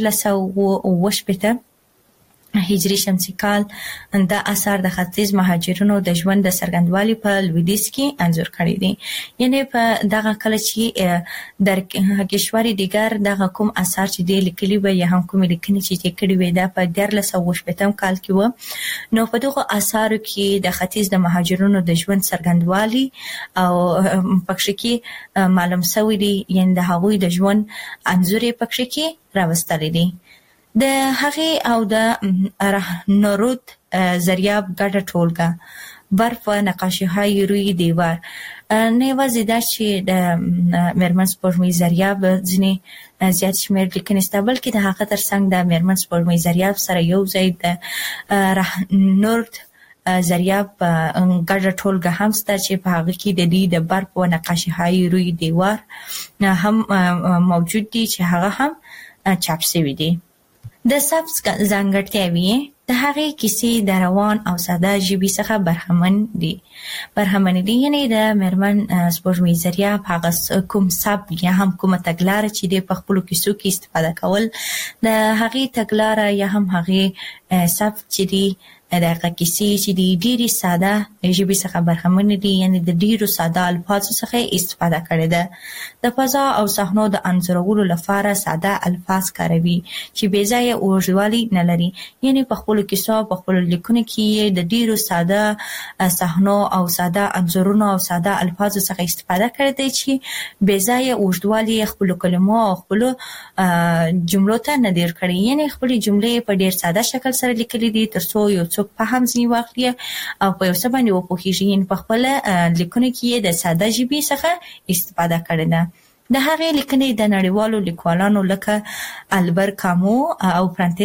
1380 هجري شمسي کال دا اثر د ختیځ مهاجرینو د ژوند د څرګندوالي په لویدیځ کې انځور کړی دی. یعنی په دغه کله چې در کشوري دیگر دغه کوم اثر چې دی لیکلي و یا هم کوم لیکنې چې کړي وي دا په 1380 کال کې و. نو په دغه اثارو کې د ختیځ د مهاجرینو د ژوند څرګندوالي او پکښې کې معلوم شوی دی، یعنی د هغوی د ژوند انځور پکښې کې راوستل دي. د هغې او د رهنورود زریاب ګډه ټولګه برف و نقاشی‌های روی دیوار نه یوازې دا چې د میرمن سپوږمۍ زریاب ځینې زیات شمېر لیکنې شته، بلکې د هغه ترڅنګ د میرمن سپوږمۍ زریاب سره یو ځای د رهنورود زریاب ګډه ټولګه هم شته چې په هغه کې د دې د برف و نقاشی‌های روی دیوار هم موجود دي چې هغه هم چاپ شوي دي. د سبز ځانګړتیاوې د هغې کیسې د روان او ساده ژبې څخه برخمن دي. یعنی د میرمن سپوږمۍ زریاب هغه کوم سبک یا هم کومه تګلاره چې د په خپلو کیسو کې استفاده کول د هغې تګلاره یا هم هغې سبک چې دی د هغه کیسې چې دی ډېرې ساده ژبې څخه برخمن دي، یعنی د ډېرو ساده الفاظو څخه استفاده کړې ده. د فضا او صحنو د انځورولو لپاره ساده الفاظ کاروي چې بې ځایه اوږدوالی نه لري. یعنی په خپلو کیسو په خپلو لیکنو کې د ډېرو ساده صحنو او ساده انځورونو او ساده الفاظو څخه استفاده کړې ده چې بې ځایه اوږدوالی خپلو کلمو او خپلو جملو ته نه ډېر کړي. یعنی خپلې جملې په ډېر ساده شکل سره لیکلي دي ترڅو یو څوک په هم ځینې واخلي او په یو څه باندې وپوهېږي. یعنې په خپله لیکنو کې یې د ساده ژبې څخه استفاده کړې ده. د هغې لیکنې د نړیوالو لیکوالانو لکه البر کامو او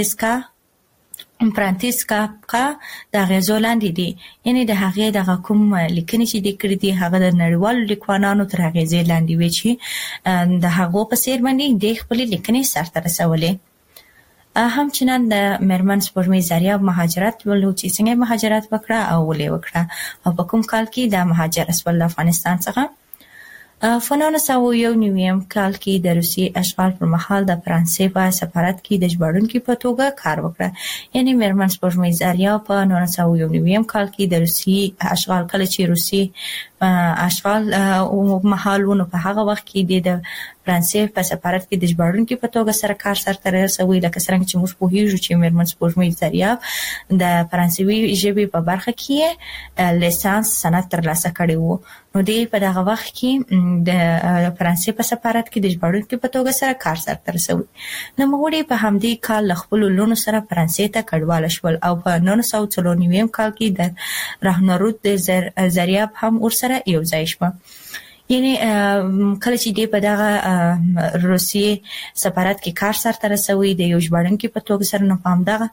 فرانسیس کافکا د اغېزو لاندې دي. یعنې د هغې دغه کوم لیکنې چې دې کړي دي هغه د نړیوالو لیکوالانو تر اغېزې لاندې وي چې د هغو په څېر باندې دې خپلې لیکنې سرته رسولې. همچنان د میرمن سپوږمۍ زریاب مهاجرت ولو چې څنګه مهاجرت وکړه او ولې وکړه او په کوم کال کې د مهاجر شول افغانستان څخه. په 1991 کال کې د روسي اشغال پر مهال د فرانسې په سفارت کې د ژباړونکي په توګه کار وکړه. یعنی میرمن سپوږمۍ زریاب په 1991 کال کې د روسي اشغال کله چې روسي اشغال مهال ونه په هغه وخت کې د فرانسې په سفارت کې د ژباړونکي په توګه سره کار سرته رسوي. لکه څرنګه چې موږ پوهیږو چې میرمن سپوږمۍ زریاب د فرانسوي ژبې په برخه کې لیسانس سند ترلاسه کړی و. نو دی په دغه وخت کې د فرانسې په سفارت کې د ژباړونکي په توګه سره کار سرته رسوي. نوموړي په همدې کال له خپلو لوڼو سره فرانسې ته کډواله شول او په 1994 کال کې د رهنورود زریاب هم ورسره یو ځای شوه. یعنی کله چې دی په دغه روسیې سفارت کې کار سرته رسوي د یو ژباړونکي په توګه سره، نو په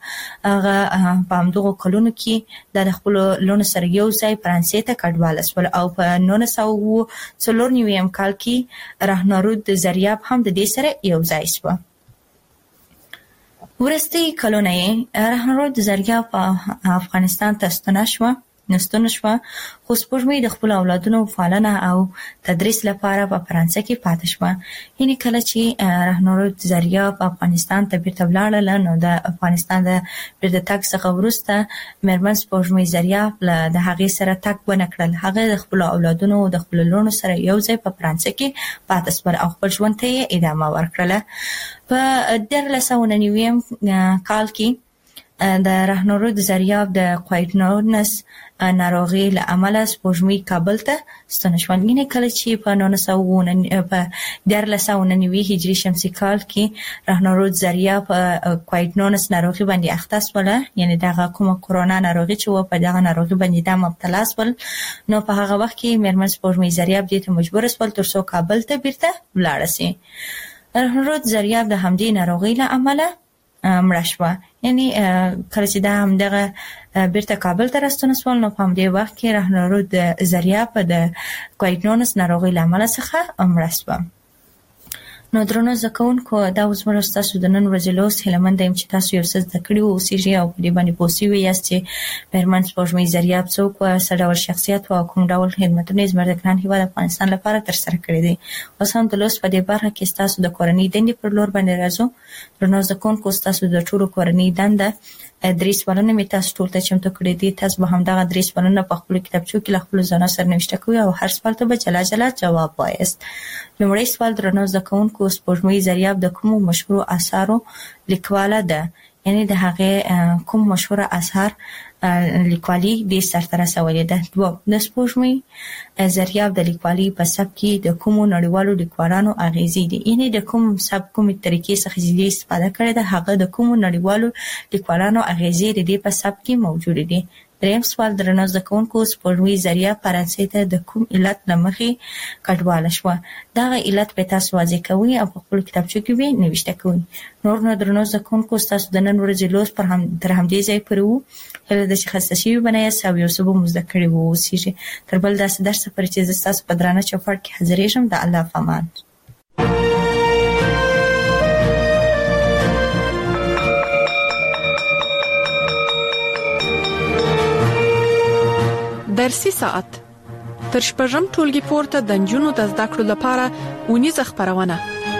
همدغو کلونو کې د خپلو لوڼو سره یو ځای فرانسې ته کډواله شول او په 1994 کال کې رهنورود زریاب هم د دې سره یو ځای شوه. وروستي کلونه یې رهنورود زریاب په افغانستان ته نستون شوه، خو سپوږمۍ د خپلو اولادونو پالنه او تدریس لپاره په فرانسه کې پاتې شوه. یعنې کله چې رهنورود زریاب افغانستان ته بیرته ولاړله نو د افغانستان د بیرته تګ څخه وروسته میرمن سپوږمۍ زریاب د هغې سره تګ ونه کړل. هغه د خپلو اولادونو د خپلو لوڼو سره یو ځای په فرانسه کې پاتې شول او خپل ژوند ته یې ادامه ورکړله. په 1990 کال کې د رهنورود زریاب د کوایټنونس ناروغي له امله سپوږمۍ کابل ته ستنه شول. یعنې کله چې په 1990 هجري شمسي کال کې رهنورود زریاب کوایټنونس ناروغي باندې اخته شوله، یعنې دغه کومه کرونا ناروغي چې و په دغه ناروغي باندې دا مبتلا شول. نو په هغه وخت کې میرمن سپوږمۍ زریاب دې ته مجبوره شول تر څو کابل ته بیرته ولاړه شي. رحمت زریاب د همدې ناروغۍ له امله مړه شوه. یعنی کله چې دا همدغه بیرته کابل ته راستون سول نو په همدې وخت کې رحمت زریاب د کویډ-19 ناروغۍ له امله څخه مړه شوه. نو درنو زکونکو دا اوس موږ تاسو د نن ورځې لوست هلمند ایم چې تاسو یو څه زده کړی او سیږي او په دې باندې پوښتنه یاست چې پرمنټ سپوږمۍ زریاب څوک او څه ډول شخصیت او کوم ډول خدماتونه زموږ د ګران هیواد افغانستان لپاره تر سره کړی دي. اوس هم د لوست په دې برخه کې تاسو د کورنۍ دندې پر لور باندې راځو. درنو زکونکو تاسو د ټولو کورنۍ دنده درې سوالونه می تاسو ټول ته چمتو کړی دي. تاسو به هم دا درې سوالونه په خپل کتابچو کې خپل ځان سره نوشته کوئ او هر سوال ته به جلا جلا جواب وایست. لومړی سوال درنو زکونکو سپوږمۍ زریاب د کوم مشهور آثارو لیکواله ده؟ یعنی د هغه کوم مشهور آثار لیکوالي د سرته رسولې ده. د سپوږمۍ زریاب د لیکوالي په سبک کې د کوم نړیوالو لیکوالانو اغیزې دي؟ یعنی د کوم سبک کومې طریقې څخه چې استفاده کړې ده هغه د کوم نړیوالو لیکوالانو اغیزې دي په سبک کې موجود دي. دریم سوال درنو زکونکو سپوږمۍ زریاب فرانسې ته د کوم علت لمخې کډواله شوه؟ دا علت به تاسو واضح کوئ او په خپل کتابچو کې به نوشته کوئ. نور نو درنو زکونکو تاسو د نن ورځې لوست پر هم تر همدې ځای پورې وو. هله د شخصي شی بنای او یو څه به مزده کړی وو سیږي تر بل داسې درس پر چې تاسو په درانه چوپړ کې حاضرې شم. د الله فامان. درسي ساعت تر شپږم ټولګي پورته د نجونو د زده کړو لپاره اونیزه خبرونه.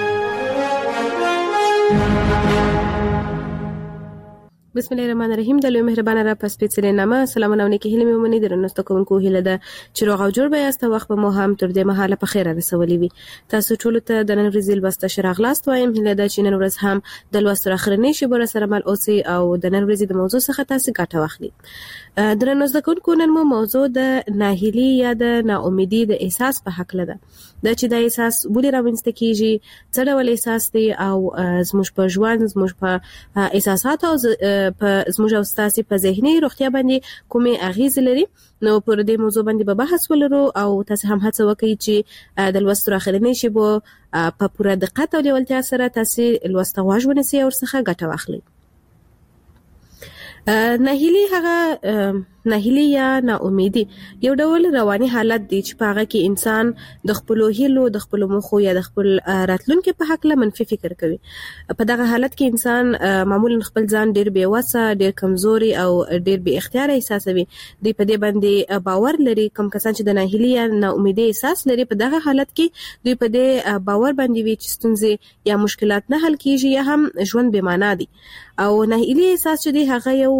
بسم الله الرحمن الرحیم. د لوی مهربانه را پس پیڅلې نامه سلامونه او نیکی هیله مې ومني. درنو کوونکو هیله ده چې روغ او جوړ به یاست. وخت به مو هم تر دې مهاله په خیر رسولي وي. تاسو ټول ته د نن ورځې لوست شراغلاست وایم. هیله ده چې نن ورځ هم د لوست اخرنی شی بر سره مل اوسئ او د نن ورځې د موضوع څخه تاسو ګټه واخلئ. درنو کوونکو نن مو موضوع د ناهیلي یا د ناامیدي د احساس په حق لده. دا چې د احساس ولې راوځته کیږي، څه ډول احساس دی او زموږ په ژوند زموږ په احساسات او په زموږ او ستاسو په ذهني روغتیا باندې کومه اغیز لري. نو پر دې موضوع باندې به بحث ولرو او تاسو هم هڅه وکړئ چې د لوست اخرنی شی په پوره دقت او لیوالتیا سره تاسو لوست غواړئ ونسئ او څخه ګټه واخلئ. ناهیلي یا ناامیدي یو ډول رواني حالت دی چې په هغه کې انسان د خپل هیلو د خپل مخو یا د خپل راتلونکو په حق له منفي فکر کوي. په دغه حالت کې انسان معمولا خپل ځان ډیر بې وسه، ډیر کمزوري او ډیر بې اختیار احساسوي. دوی په دې باندې باور لري. کوم کسان چې د ناهیلي یا ناامیدي احساس لري په دغه حالت کې دوی په دې باور باندې وي چې ستونزې یا مشکلات نه حل کیږي یا هم ژوند بې معنا دي. او ناهیلي احساس چې دی هغه یو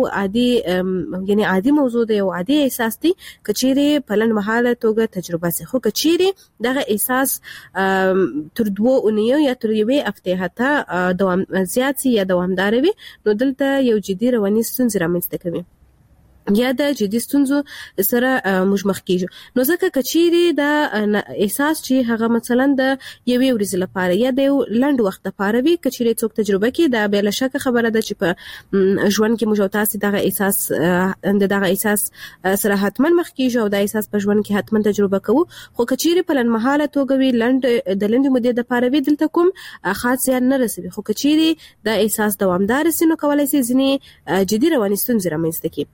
عادي موضوع دی او عادي احساس دی کچېره په لنډ مهاله توګه تجربه سي. خو کچېره دغه احساس تر 2 اونیو یا تر 1 هفته حتی دوام زیات سي یا دوامدار وي نو دلته یو جدي رواني ستونزې رامنځته کوي یا د جدي ستونزو سره مخ کیږي. نو ځکه کچېره دا احساس چې هغه مثلا د یوې ورځې لپاره یا د لنډ وخت لپاره وي کچېره څوک تجربه کوي دا به له شک خبره ده چې په ژوند کې موږ تاسو دغه احساس سره حتما مخ کیږي او دا احساس په ژوند کې حتما تجربه کوو. خو کچېره په لنډ مهاله توګه وي د لنډ مودې لپاره وي دلته کوم خاص زیان نه رسوي. خو کچېره دا احساس دوامدار سي نو کولای شي ځینې جدي رواني ستونزې رامنځته کړي.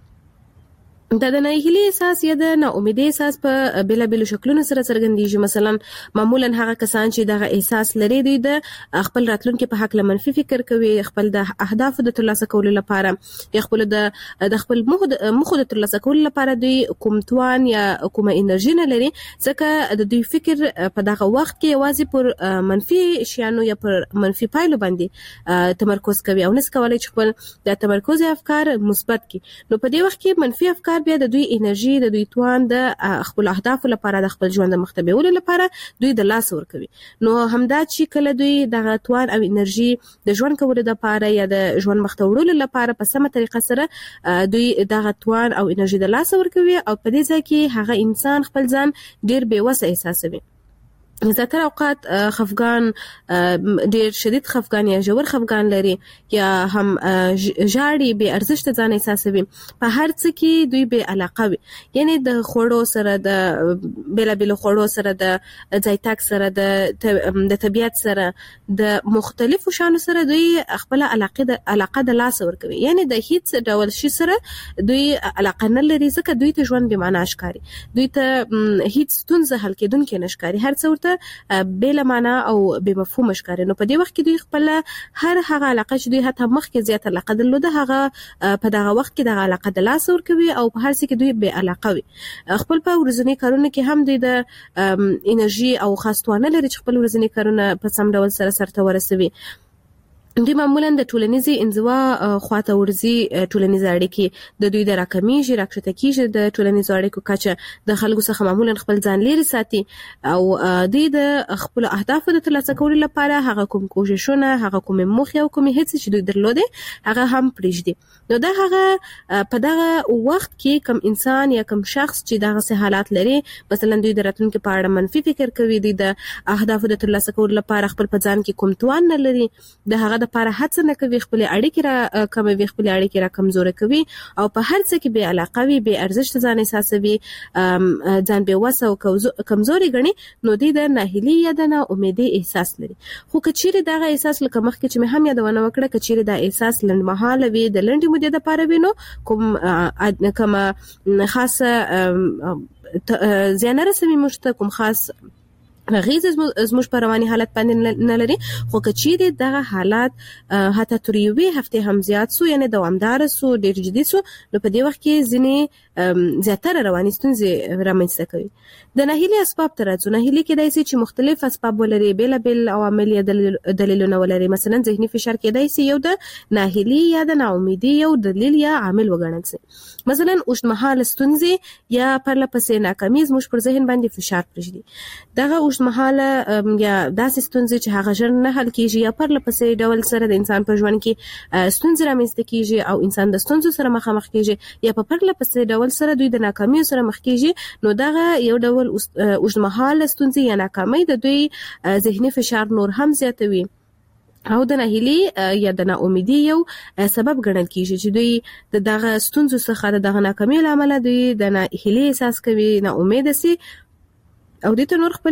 د ناهیلي احساس یا د ناامیدۍ احساس په بیلابیلو شکلونو سره څرګندېږي. مثلا معمولا هغه کسان چې دغه احساس لري دوی د خپل راتلونکو په حق منفي فکر کوي، خپل د اهدافو د ترلاسه کولو لپاره یا خپل د خپل مخ د ترلاسه کولو لپاره دوی کوم توان یا کومه انرژي نه لري. ځکه د دوی فکر په دغه وخت کې یوازې پر منفي شیانو یا پر منفي پایلو باندې تمرکز کوي او نس کولای چې خپل د تمرکز افکار مثبت کړي. نو په دې وخت کې منفي افکار بیا د دوی انرژي د دوی توان د خپل اهداف لپاره د خپل ژوند مختبیولو لپاره دوی د لاس ور کوي. نو همدا چې کله دوی د توان او انرژي د ژوند کولو لپاره یا د ژوند مختبیولو لپاره په سمه طریقه سره دوی د توان او انرژي د لاس ور کوي او په دې ځای کې هغه انسان خپل ځان ډیر بې وسه احساسوي. زیاتره اوقات خفګان ډیر شدید خفګان یا ژور خفګان لري یا هم ژاړي به ارزښت ځان احساسوي په هر څه کې دوی به علاقه وي یعنی د خوړو سره د بیلابیل خوړو سره د ځایتاک سره د طبيعت سره د مختلفو شانو سره دوی خپل علاقه د لاس ورکوي یعنی د هیڅ ډول شي سره دوی علاقه نه لري ځکه دوی ته ژوند به معنا ښکاري دوی ته هیڅ ستونزه حل کېدونکې نه ښکاري هر څه ورته بلا معنا او بے مفهوم ښکاري نو په دې وخت کې دوی خپل هر هغه علاقه چې دوی حتی مخکې زیات علاقه درلوده هغه په دغه وخت کې دغه علاقه د لاس ورکوي او په هر څه کې دوی بے علاقه وي خپل په ورځني کارونه کې هم دوی د انرژي او خاصتوانه لري چې خپل ورځني کارونه په سم ډول سرته ورسوي دوی معمولا د ټولنیزي انزوا خواته ورزي ټولنیز اړیکې د دوی د راکمیږي راکښته کیږي د ټولنیز اړیکو کچه د خلکو څخه معمولا خپل ځان لري ساتي او دوی د خپل اهدافو د ترلاسه کولو لپاره هغه کوم کوششونه هغه کوم موخې او کوم هڅې چې دوی درلوده هغه هم پرېږدي نو دا هغه په دغه وخت کې کوم انسان یا کوم شخص چې دغه حالات لري مثلا دوی د راتلونکي په اړه منفي فکر کوي د اهدافو د ترلاسه کولو لپاره خپل په ځان کې کوم توان نه لري د هغه لپاره هڅه نه کوي خپل اړیکې را کموي خپل اړیکې را کمزورې کوي او په هر څه کې بے علاقه وي بے ارزښت ځان احساسوي ځان بے وسه او کمزوري ګڼي نو د ناهیلي یا د ناامیدۍ احساس لري خو کچېره دغه احساس لکه مخکې چې مې هم یادونه وکړه کچېره دا احساس لنډمهاله وي د لنډې مودې لپاره وینو کوم خاصه زیان رسوي مشته کوم خاص غیز زموږ په رواني حالت باندې نه لري خو کچېره دغه حالات حتی تر یوې هفته هم زیات سو یعنی دوامدار سو ډېر جدي سو نو په دې وخت کې ځینې زیاتره رواني ستونزې رامنځته کوي د ناهیلي اسباب تر ځو ناهیلي کېدای شي چې مختلف اسباب ولري بیلابل عوامل یا دلیلونه ولري مثلا ذهني فشار کېدای شي یو د ناهیلي یا د ناامیدۍ یو دلیل یا عامل وګڼل شي مثلا اوږدمهاله ستونزې یا پرله پسې ناکامي زموږ پر ذهن باندې فشار پرېږدي دغه اوږدمهاله یا داسې ستونزې چې هغه ژر نه حل کېږي یا پرله پسې ډول سره د انسان په ژوند کې ستونزې رامنځته کېږي او انسان د ستونزو سره مخامخ کېږي یا په پرله پسې ډول سره دوی د ناکامۍ سره مخ کېږي نو دغه یو ډول اوږدمهاله ستونزې یا ناکامۍ د دوی ذهني فشار نور هم زیاتوي او د ناهیلي یا د ناامیدۍ یو سبب ګڼل کېږي چې دوی دغه ستونزو څخه دغه ناکامۍ له امله دوی د ناهیلي احساس کوي ناامید سي او د نور خپل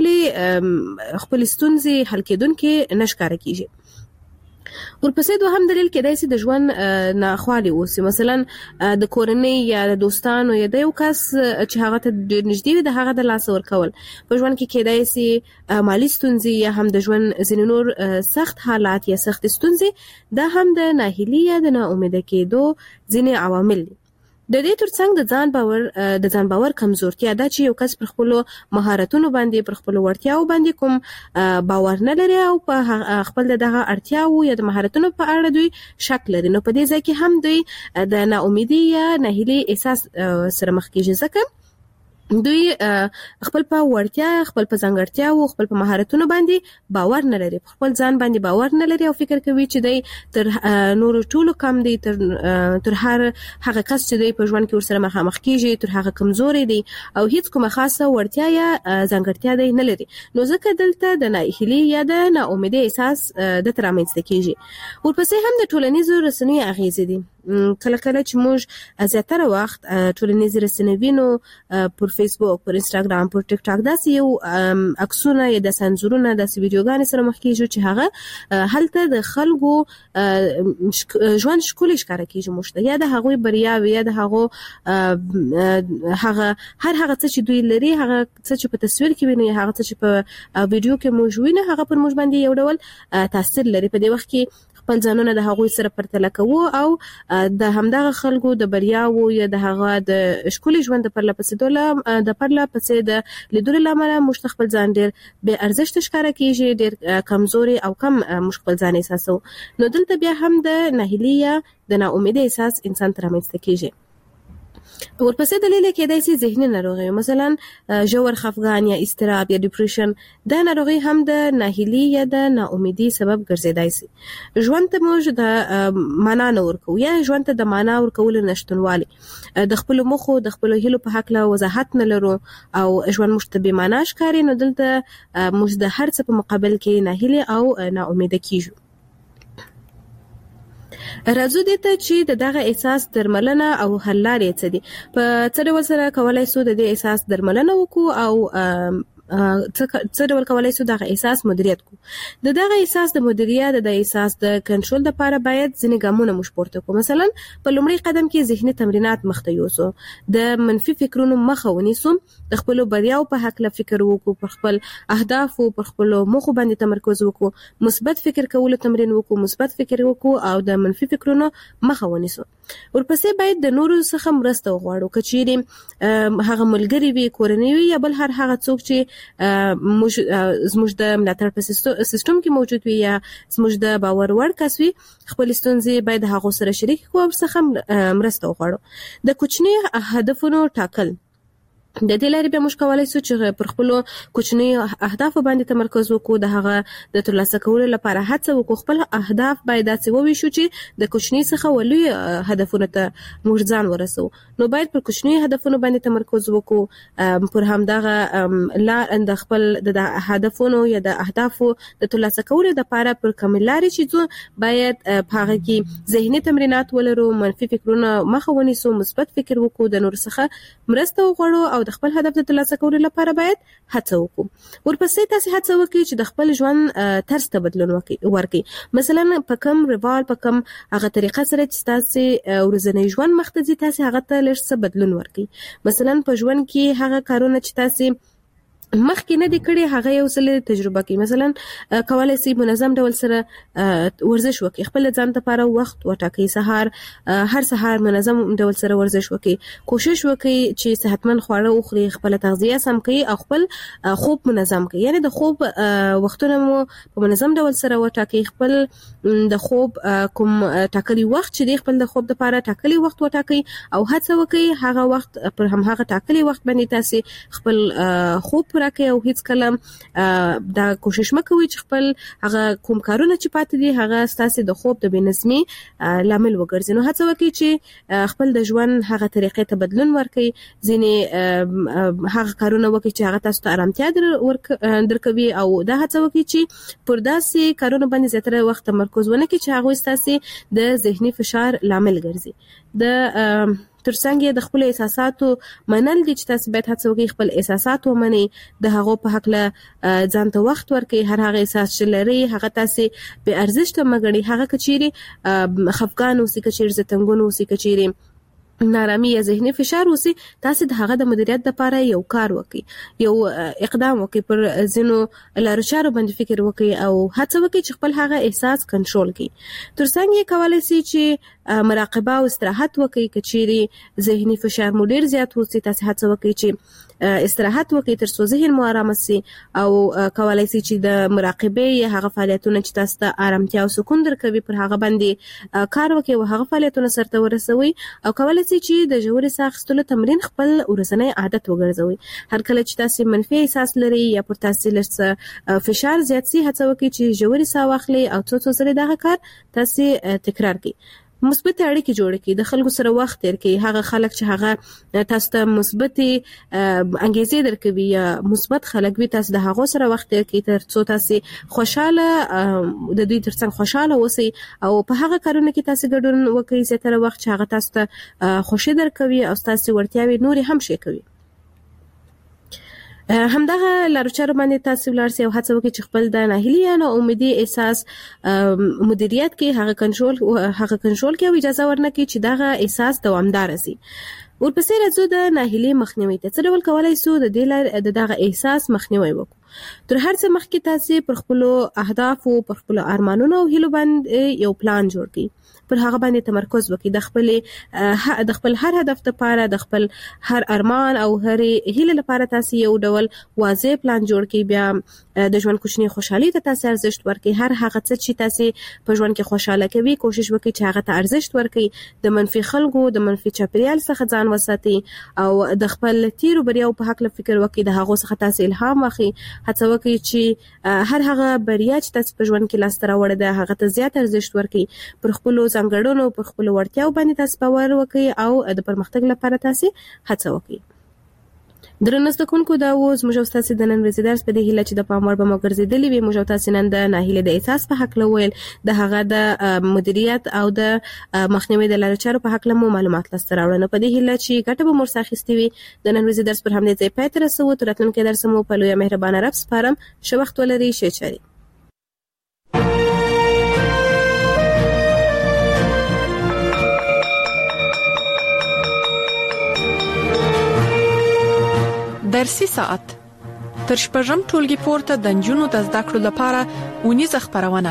ستونزې حل کېدونکې نشکاره کیږي ورپسې دوهم دلیل کېدای شي د ژوند ناخوالي اوسي مثلا د کورنۍ یا د دوستانو یا د یو کس چې هغه ته ډېر نږدې وي د هغه د لاس ورکول په ژوند کې کېدای شي مالي ستونزې یا هم د ژوند ځینې نور سخت حالات یا سخت ستونزې دا هم د ناهیلي یا د ناامیده کېدو ځینې عوامل دي د دې ترڅنګ د ځان باور کمزورتیا دا چې یو کس پر خپل مهارتونو باندې پر خپل وړتیاو باندې کوم باور نه لري او په خپل دغه اړتیاو یا د مهارتونو په اړه دوی شک لري نو په دې ځکه هم دوی د ناامیدۍ یا ناهیلي احساس سره مخ کېږي ځکه دوی خپل په وړتیا خپل په ځانګړتیا او خپل په مهارتونو باندې باور نه لري خپل ځان باندې باور نه لري او فکر کوي چې دوی تر نور ټولو کم دي تر هر هغه کس چې دوی په ژوند کې ورسره مخامخ کیږي تر هغه کمزوري دي او هیڅ کومه خاصه وړتیا یا ځانګړتیا دوی نه لري نو ځکه دلته د ناهیلي یا د ناامیدۍ احساس د ترامنځته کیږي ورپسې هم د ټولنیزو رسنیو اغیزې دي کله کله چې موږ زیاتره وخت ټولنیزې رسنۍ وینو پر فیسبوک پر انستګرام پر ټیک ټاک داسې یو عکسونه یا د سنزورونه داسې ویډیوګانې سره مخ کېږي چې هغه هلته د خلکو ژوند ښکلی ښکاره کېږي موږ ته یا د هغوی بریاوې یا د هغه هغه څه چې دوی لري هغه څه چې په تصویر کې ویني هغه څه چې په ویډیو کې موږ وینو هغه پر موږ باندې یو ډول تاثیر لري په دې وخت کې خپل ځانونه د هغوی سره پرتله کوو او د همدغه خلکو د بریاوو یا د هغه د ښکلي ژوند د پرله پسې د لیدلو له امله موږ خپل ځان ډېر بې ارزښته ښکاره کېږي ډېر کمزوري او کم موږ خپل ځان احساسوو نو دلته بیا هم د ناهیلي یا د ناامیدۍ احساس انسان ته رامنځته کېږي ورپسې دلیل کېدای شي ذهني ناروغي، مثلا ژور خفګان یا اضطراب یا ډیپریشن. دا ناروغي هم د ناهیلي یا د ناامیدي سبب ګرځیدای شي. ژوند ته موږ د معنا نه ورکو یا ژوند ته د معنا ورکول نشټونوالي، د خپل مخو د خپل هیلو په حق له وضاحت نه لرو او ژوند موږ ته بې معنا ښکاري، نو دلته موږ د هر څه په مقابل کې ناهیلي او ناامیده کیږو. راځو دې ته چې دغه احساس درملنه او حل لارې څه دي. په څه ډول سره کولای شو د دې احساس درملنه وکړو او څه ډول کولای شو دغه احساس مدیریت کو. دغه احساس د مدیریت د احساس د کنټرول لپاره باید ځینې ګامونه موږ پورته کړو. مثلا په لومړي قدم کې ذهني تمرینات مخته یوسو، د منفي فکرونو مخه ونیسو، د خپل بریاو په حق له فکر وکړو، پر خپل اهداف او پر خپل موخو باندې تمرکز وکړو، مثبت فکر کول تمرین وکړو، مثبت فکر وکړو او د منفي فکرونو مخه ونیسو. ورپسې باید د نورو څخه مرسته وغواړو، کچېرې هغه ملګری وي، کورنۍ وي یا بل هر هغه څوک چې زموږ د ملاتړ په سیستم کې موجود وي یا زموږ د باور وړ کس وي. خپل ستونزې باید هغه سره شریک کړو او څخه مرسته وغواړو. د کوچني هدفونو ټاکل، د دې لارې به موږ کولای شو چې پر خپل کوچني اهداف باندې تمرکز وکړو، د هغه د ترلاسه کولو لپاره هڅه وکړو. خپل اهداف باید داسې وویشو چې د کوچني څخه ولوي هدفونو ته موږ ځان ورسو. نو باید پر کوچني هدفونو باندې تمرکز وکړو، پر همدغه د خپل د هدفونو یا د اهدافو د ترلاسه کولو لپاره پر کوم لارې چې ځو باید په هغه کې ذهني تمرینات ولرو، منفي فکرونه مخه ونیسو، مثبت فکر وکړو، د نور څخه مرسته وغواړو او د خپل هدف د ترلاسه کولو لپاره باید هڅه وکړو. ورپسې تاسو هڅه وکړئ چې د خپل ژوند طرز ته بدلون ورکړئ. مثلا په کوم روال، په کوم هغه طریقه سره چې تاسو ورځنی ژوند مخ ته ځي، تاسو هغه ته لږ څه بدلون ورکړئ. مثلا په ژوند کې هغه کارونه چې تاسو مخکې نه دي کړی هغه یو څه تجربه کړئ. مثلا کولای شئ منظم ډول سره ورزش وکړئ، خپل ځان لپاره وخت وټاکئ، هر سهار منظم ډول سره ورزش وکړئ، کوشش وکړئ چې صحتمند خواړه وخورئ، خپل تغذیه سم کړئ او خپل خوب منظم کړئ. یعنی د خوب وختونه مو په منظم ډول سره وټاکئ، خپل د خوب کوم ټاکلي وخت چې دی خپل د خوب لپاره ټاکلي وخت وټاکئ او هڅه وکړئ هغه وخت پر هم هغه ټاکلي وخت باندې تاسو خپل خوب راکې او هیڅ کله دا کوشش مکوئ چې خپل هغه کوم کارونه چې پاتې دي هغه ستاسو د خوب د بنظمي لامل وګرځي. نو هڅه وکړئ چې خپل د ژوند هغه طریقې ته بدلون ورکړئ، ځینې هغه کارونه وکړئ چې هغه تاسو ته آرامتیا درکوي او دا هڅه وکړئ چې پر داسې کارونه باندې زیاتره وخت تمرکز ونه کړئ چې هغه ستاسو د ذهني فشار لامل ګرځي. د ترڅنګ د خپل احساساتو منل دي چې تاسو باید هڅه وکړئ خپل احساسات ومنئ، د هغه په حق له ځان ته وخت ورکړئ. هر هغه احساس چې لري هغه تاسو به ارزښت مګړئ، هغه کچېرې خفګان اوسې، کچېرې زتنګون اوسې، کچېرې نارامي یا ذهني فشار اوسې، تاسو د هغه د مدیریت لپاره یو کار وکړئ، یو اقدام وکړئ، پر ځینو لارو چارو باندې فکر وکړئ او هڅه وکړئ چې خپل هغه احساس کنټرول کړئ. ترڅنګ یې کولای شئ چې مراقبه او استراحت وکړئ. کچېرې ذهني فشار مو ډیر زیات اوسې، تاسو هڅه وکړئ چې استراحت وکړئ تر څو ذهن مو آرام شي او کولای شئ چې د مراقبه یا هغه فعالیتونه چې تاسو ته آرامتیا او سکون درکوي پر هغه باندې کار وکړئ او هغه فعالیتونه سرته ورسوي او کولای شئ چې د ژورې ساه اخیستلو تمرین خپل ورځنی عادت وګرځوي. هر کله چې تاسو منفي احساس لري یا پر تاسو لږ فشار زیات شي، هڅه وکړئ چې ژورې ساه واخلئ او څو ځله دغه کار تاسو تکرار کړئ. مثبت اړیکې جوړ کړئ، د خلکو سره وخت تیر کړئ، هغه خلک چې هغه تاسو ته مثبت انګیزه درکوي یا مثبت خلک وي، تاسو د هغه سره وخت تیر کړئ تر څو تاسو خوشاله د دوی ترڅنګ خوشاله اوسئ او په هغه کارونه کې تاسو ګډون وکړئ زیاتره وخت چې هغه تاسو ته خوشي درکوي او تاسو ورتیاوي نور هم شي کوي. همدغه لارو چارو باندې تاسو ولرسي او هڅه وکړئ چې خپل د ناهیلي یا ناامیدي احساس مدیریت کې هغه کنټرول کې او اجازه ورنکړي چې دغه احساس دوامدار شي. ورپسې راځو د ناهیلي مخنیوي ته. څه ډول کولای شو د دغه احساس مخنیوي وکړو؟ تر هر څه مخکې تاسو پر خپل اهداف او پر خپل ارمانونو او هیلو باندې یو پلان جوړ کړئ، پر هغه باندې تمرکز وکړئ، د خپل هر هدف لپاره، د خپل هر ارمان او هر هیله لپاره تاسو یو ډول واضح پلان جوړ کړئ. بیا د ژوند کوچنی خوشحالي ته تاسو ارزښت ورکړئ. هر هغه څه چې تاسو په ژوند کې خوشاله کوي کوشش وکړئ چې هغه ته ارزښت ورکړئ. د منفي خلکو، د منفي چاپیریال څخه ځان وساتئ او د خپل تیرو بریاو په حق له فکر وکړئ. د هغه څخه تاسو الهام واخلئ. هڅه وکړئ چې هر هغه بریا چې تاسو په ژوند کې لاسته راوړئ ده هغه ته زیات ارزښت ورکړئ. پر خپل ځانګړنو، پر خپل وړتیاو باندې تاسو باور وکړئ او د پرمختګ لپاره تاسو هڅه وکړئ. درنو زده‌کوونکو، دا اوس موږ تاسو د نن ورځې درس په دې هیله چې د پام وړ به مو ګرځېدلې وي. موږ تاسو نن د ناهیلۍ د احساس په حق لویل، د هغه د مدیریت او د مخنیوي د لارو چارو په حق له معلومات لاسته راوړنه په دې هیله چې ګټه به مو ساخستې وي. د نن ورځې درس پر همدې ځای پای ته رسوو. تر راتلونکي درس مو په لوی مهربانه رب سپارم. ښه وخت ولرئ. ښه چاري. درسي ساعت تر شپږم ټولګي پورته د نجونو د زده کړو لپاره ونیزه خبرونه.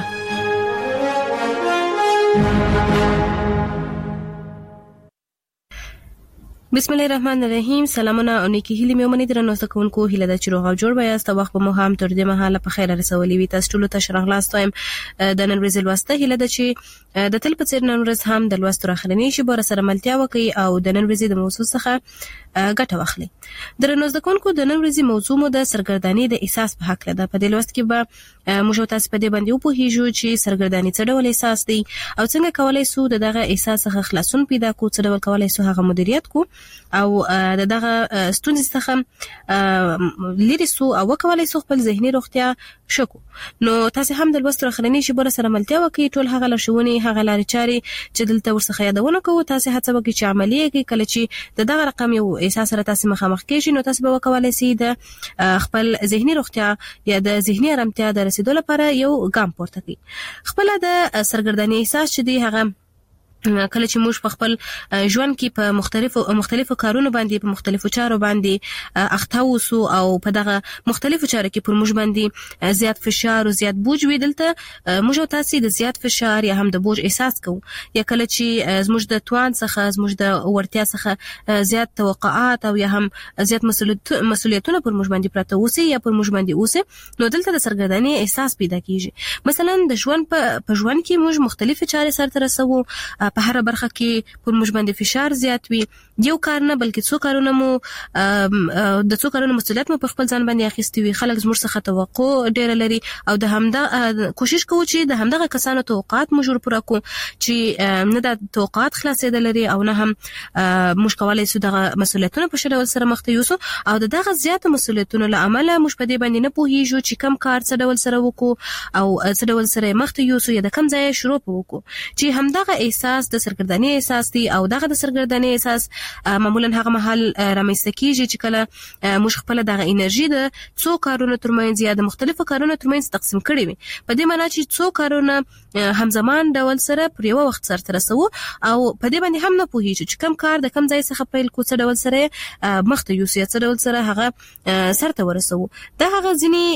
بسم الله الرحمن الرحیم. سلامونه او نیکی هیلې مې ومنئ. درنو زده کوونکو، هیله ده چې روغ او جوړ به یاست. وخت به مو هم تر دې مهاله په خیر رسولي وي. تاسو ټولو ته ښه راغلاست وایم. د نن ورځې لوسته هیله ده چې د تل په څیر نن ورځ هم د لوستو راخرنی شي بور سره ملتیا وکړي او د نن ورځې د موضوع څخه ګټه واخلي. درنو زده کوونکو، د نن ورځې موضوع مو د سرګردانی د احساس په حق ده. په دې لوست کې به موږ تاسو په دې باندې وپوهیږو چې سرګردانی څه ډول احساس دی او څنګه کولای شو دغه احساس څخه خلاصون پیدا کړو، څه ډول کولای شو هغه مدیریت کو او دغه ستونزې څخه لري سو او وکولای شو خپل ذهني روغتیا شکو. نو تاسو هم د لوست راخرنی شي بور سره ملتیا وکړئ. ټول هغه لارښوونې، هغه لارې چارې چې دلته ورڅخه یادونه کوو تاسو هڅه وکړئ چې عملي کړئ. کله چې دغه رقم یو احساس سره تاسو مخامخ کېږئ نو تاسو به وکولای شئ د خپل ذهني روغتیا یا د ذهني آرامتیا د رسیدو لپاره یو ګام پورته کړئ. خپل د سرګردانی احساس چې دی هغه کله چې موږ په خپل ژوند کې په مختلفو کارونو باندې، په مختلفو چارو باندې اخته وسو او په دغه مختلفو چارو کې پر موږ باندې زیات فشار او زیات بوج وي، دلته موږ تاسو د زیات فشار یا هم د بوج احساس کوو. یا کله چې زموږ د توان څخه، زموږ د وړتیا څخه زیات توقعات او یا هم زیات مسؤلیتونه پر موږ باندې پراته وسی یا پر موږ باندې وسی، نو دلته د سرګردانی احساس پیدا کیږي. مثلا د ژوند په ژوند کې موږ مختلفې چارې سره رسوو، په هر برخه کې پر موږ باندې فشار زیات وي. یو کار نه بلکې څو کارونه مو د څو کارونو مسؤلیت مو په خپل ځان باندې اخیستی وي. خلک زموږ څخه توقع ډیر لري او د همدا کوشش کوو چې د همدغه کسانو توقعات موږ پوره کړو چې نه د توقعات خلاصېدل لري او نه هم موږ کولای شو دغه مسؤلیتونه په شډول سره مخ ته یوسو او دغه زیات مسؤلیتونو له امله موږ په دې باندې نه پوهیږو چې کم کار څه ډول سره وکړو او څه ډول سره مخ ته یوسو یا د کم ځای شروع وکړو. چې همدغه احساس د سرګردانی احساس دی او دغه د سرګردانی احساس معمولا هغه مهال رامنځته کیږي چې کله موږ خپل دغه انرژي د څو کارونو ترمنځ یا د مختلفو کارونو ترمنځ تقسیم کړي وي. په دې معنی چې څو کارونه همزمان ډول سره پر یو وخت سره رسو او په دې باندې هم نه پوهیږو چې کم کار د کم ځای څخه پیل کو، څه ډول سره مخ ته یوسو یا څه ډول سره هغه سرته ورسو. دا هغه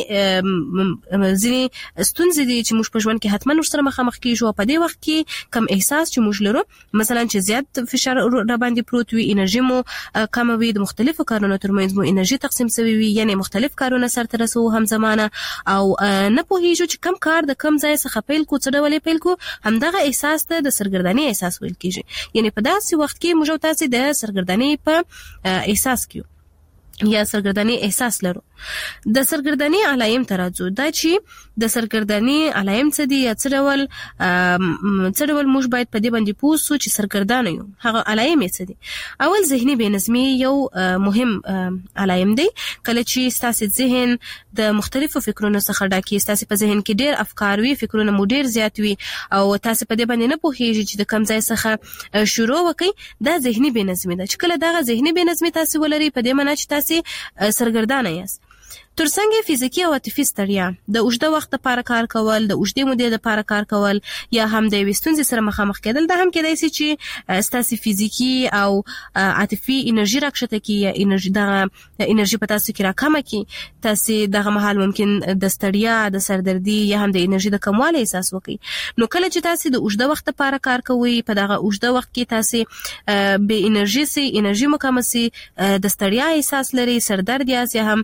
ځینی ستونزې دي چې موږ په ژوند کې حتما ورسره مخامخ کیږو. په دې وخت کې کم احساس چې موږ لرو، مثلا چې زیات فشار را باندې پروت وي، انرژي مو کم وي، د مختلفو کارونو ترمنځ مو انرژي تقسیم شوی وي، یعنی مختلف کارونه سره رسو همزمانه او نه پوهیږو چې کم کار د کم ځای څخه پیل کو، څه ډول پیل کو. همدغه احساس ته د سرګردانی احساس ویل کیږي. یعنی په داسې وخت کې موږ تاسو د سرګردانی په احساس کې یا سرګردانی احساس لرو. د سرګردانی علایم تراځو دا چې د سرګردانی علایم څه دي یا څه ډول موږ باید په دې باندې پوه شو چې سرګردان یو. هغه علایم څه دي؟ اول ذهني بېنظمي یو مهم علایم دی. کله چې ستاسو ذهن د مختلفو فکرونو څخه ډک وي، ستاسو په ذهن کې ډیر افکار وي، فکرونه مو ډیر زیات وي او تاسو په دې باندې نه پوهیږئ چې د کوم ځای څخه شروع وکړئ، دا ذهني بېنظمي ده. چې کله دا ذهني بېنظمي تاسو ولري، په دې معنی چې تاسو سرګردان یاست. ترڅنګ فزیکی او عاطفي ستړیا د اوږده وخت لپاره کار کول، د اوږدې مودې لپاره کار کول یا هم د وستونځ سره مخامخ کېدل دا هم کېدای شي چې ستاسو فزیکی او عاطفي انرژي راکښته کی یا انرژي په تاسو کې راکمه کی. تاسو دغه مهال ممکن د ستړیا، د سردردي یا هم د انرژي د کموالي احساس وکړي. نو کله چې تاسو د اوږده وخت لپاره کار کوئ په دغه اوږده وخت کې تاسو به انرژي مکمل سي، د ستړیا احساس لري، سردرد یا هم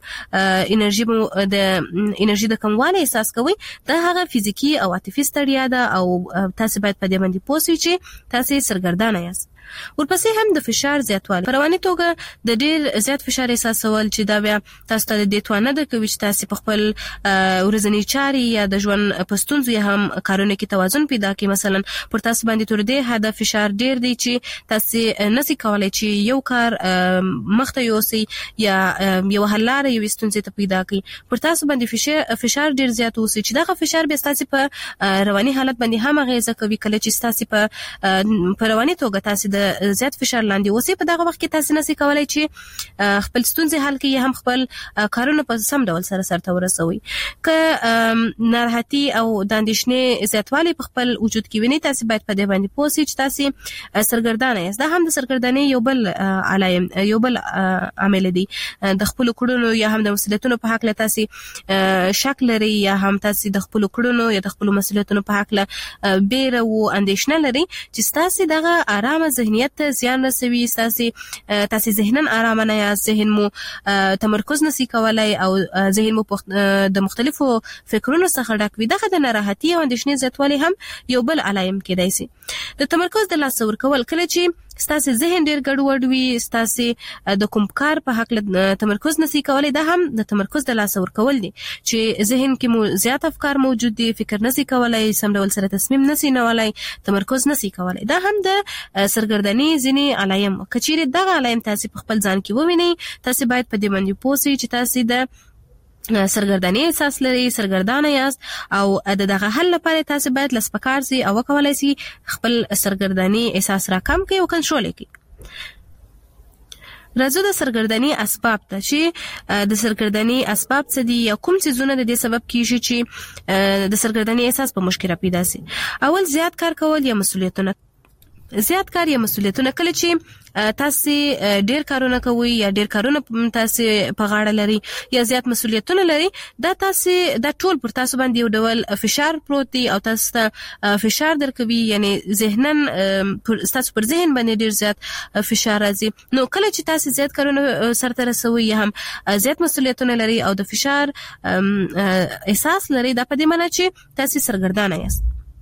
انرژي د کموالي احساس کوي، دا هغه فزیکی او عاطفي ستړیا ده او تاسو باید په دې باندې پوه شئ چې تاسو سرګردانه یاست. ورپسې هم د فشار زیاتوالی، په رواني توګه د ډیر زیات فشار احساسول چې دا بیا تاسو ته د توانه د کوي چې تاسو په خپل ورځنی چاري یا د ژوند پستونځ یا هم کارونه کې توازن پیدا کړئ. مثلا پر تاسو باندې تر دې حد فشار ډیر دی چې تاسو نسي کولای چې یو کار مخته یوسي یا یو حل لاره یو ستونزه ته پیدا کړئ. پر تاسو باندې فشار ډیر زیات اوسي چې دا فشار به تاسو په رواني حالت باندې هم غیزه کوي. کله چې تاسو په رواني توګه تاسو د زیات فشار لاندې اوسئ، په دغه وخت کې تاسو نسي کولای چې خپل ستونزې حل کړئ یا هم خپل کارونه په سم ډول سرته ورسوي. که ناراحتي او د اندېښنې زیاتوالی په خپل وجود کې وینئ، تاسو باید په دې باندې پوه شئ چې تاسو سرګردانه یاست. دا هم د سرګردانۍ یو بل عامل دی. د خپل کړنو یا هم د مسؤلیتونو په حق له تاسو شک لري یا هم تاسو د خپل کړنو یا د خپل مسؤلیتونو په حق له بیره او اندېښنه لري چې تاسو دغه آرامه ذهنیت ته زیان رسوي. تاسو ذهنن آرام نه یاست، ذهن مو تمرکز نشي کولای او ذهن مو د مختلفو فکرونو څخه ډک وي. دغه د ناراحتي او اندېښنې زیاتوالی هم یو بل علائم کېدای شي. د تمرکز د لاسه ورکول، کله چې ستاسو ذهن ډیر ګډوډ وي، ستاسو د کوم کار په حق تمرکز نشي کولای، دا هم د تمرکز د لاسه ورکول دي چې ذهن کې مو زیات افکار موجود دي، فکر نشي کولای، سم ډول سره تصمیم نشي نیولای، تمرکز نشي کولای. دا هم د سرګردانۍ ځینې علائم. کچېرې دغه علائم تاسو په خپل ځان کې ووینئ، تاسو باید په دې باندې پوه شئ چې تاسو د سرګردانۍ احساس لري، سرګردانه یاست او دغه حل لپاره تاسو باید لسپکار سي او وکولای سي خپل سرګردانۍ احساس راکم کړئ او کنټرول کړئ. راځو د سرګردانۍ اسباب ته چې د سرګردانۍ اسباب څه دي یا کوم څیزونه د دې سبب کیږي چې د سرګردانۍ احساس په مشکل پیدا سي. اول زیات کار کول یا مسؤلیتونه. زیات کار یا مسؤلیتونه، کله چې تاسو ډیر کارونه کوئ یا ډیر کارونه تاسو په غاړه لري یا زیات مسؤلیتونه لري، دا ټول پر تاسو باندې یو ډول فشار پروت دی او تاسو ته فشار درکوي، یعنی ذهنن تاسو پر ذهن باندې ډیر زیات فشار راځي. نو کله چې تاسو زیات کارونه سرته رسوي یا هم زیات مسؤلیتونه لري او د فشار احساس لري، دا په دې معنی چې تاسو سرګردانه یاست.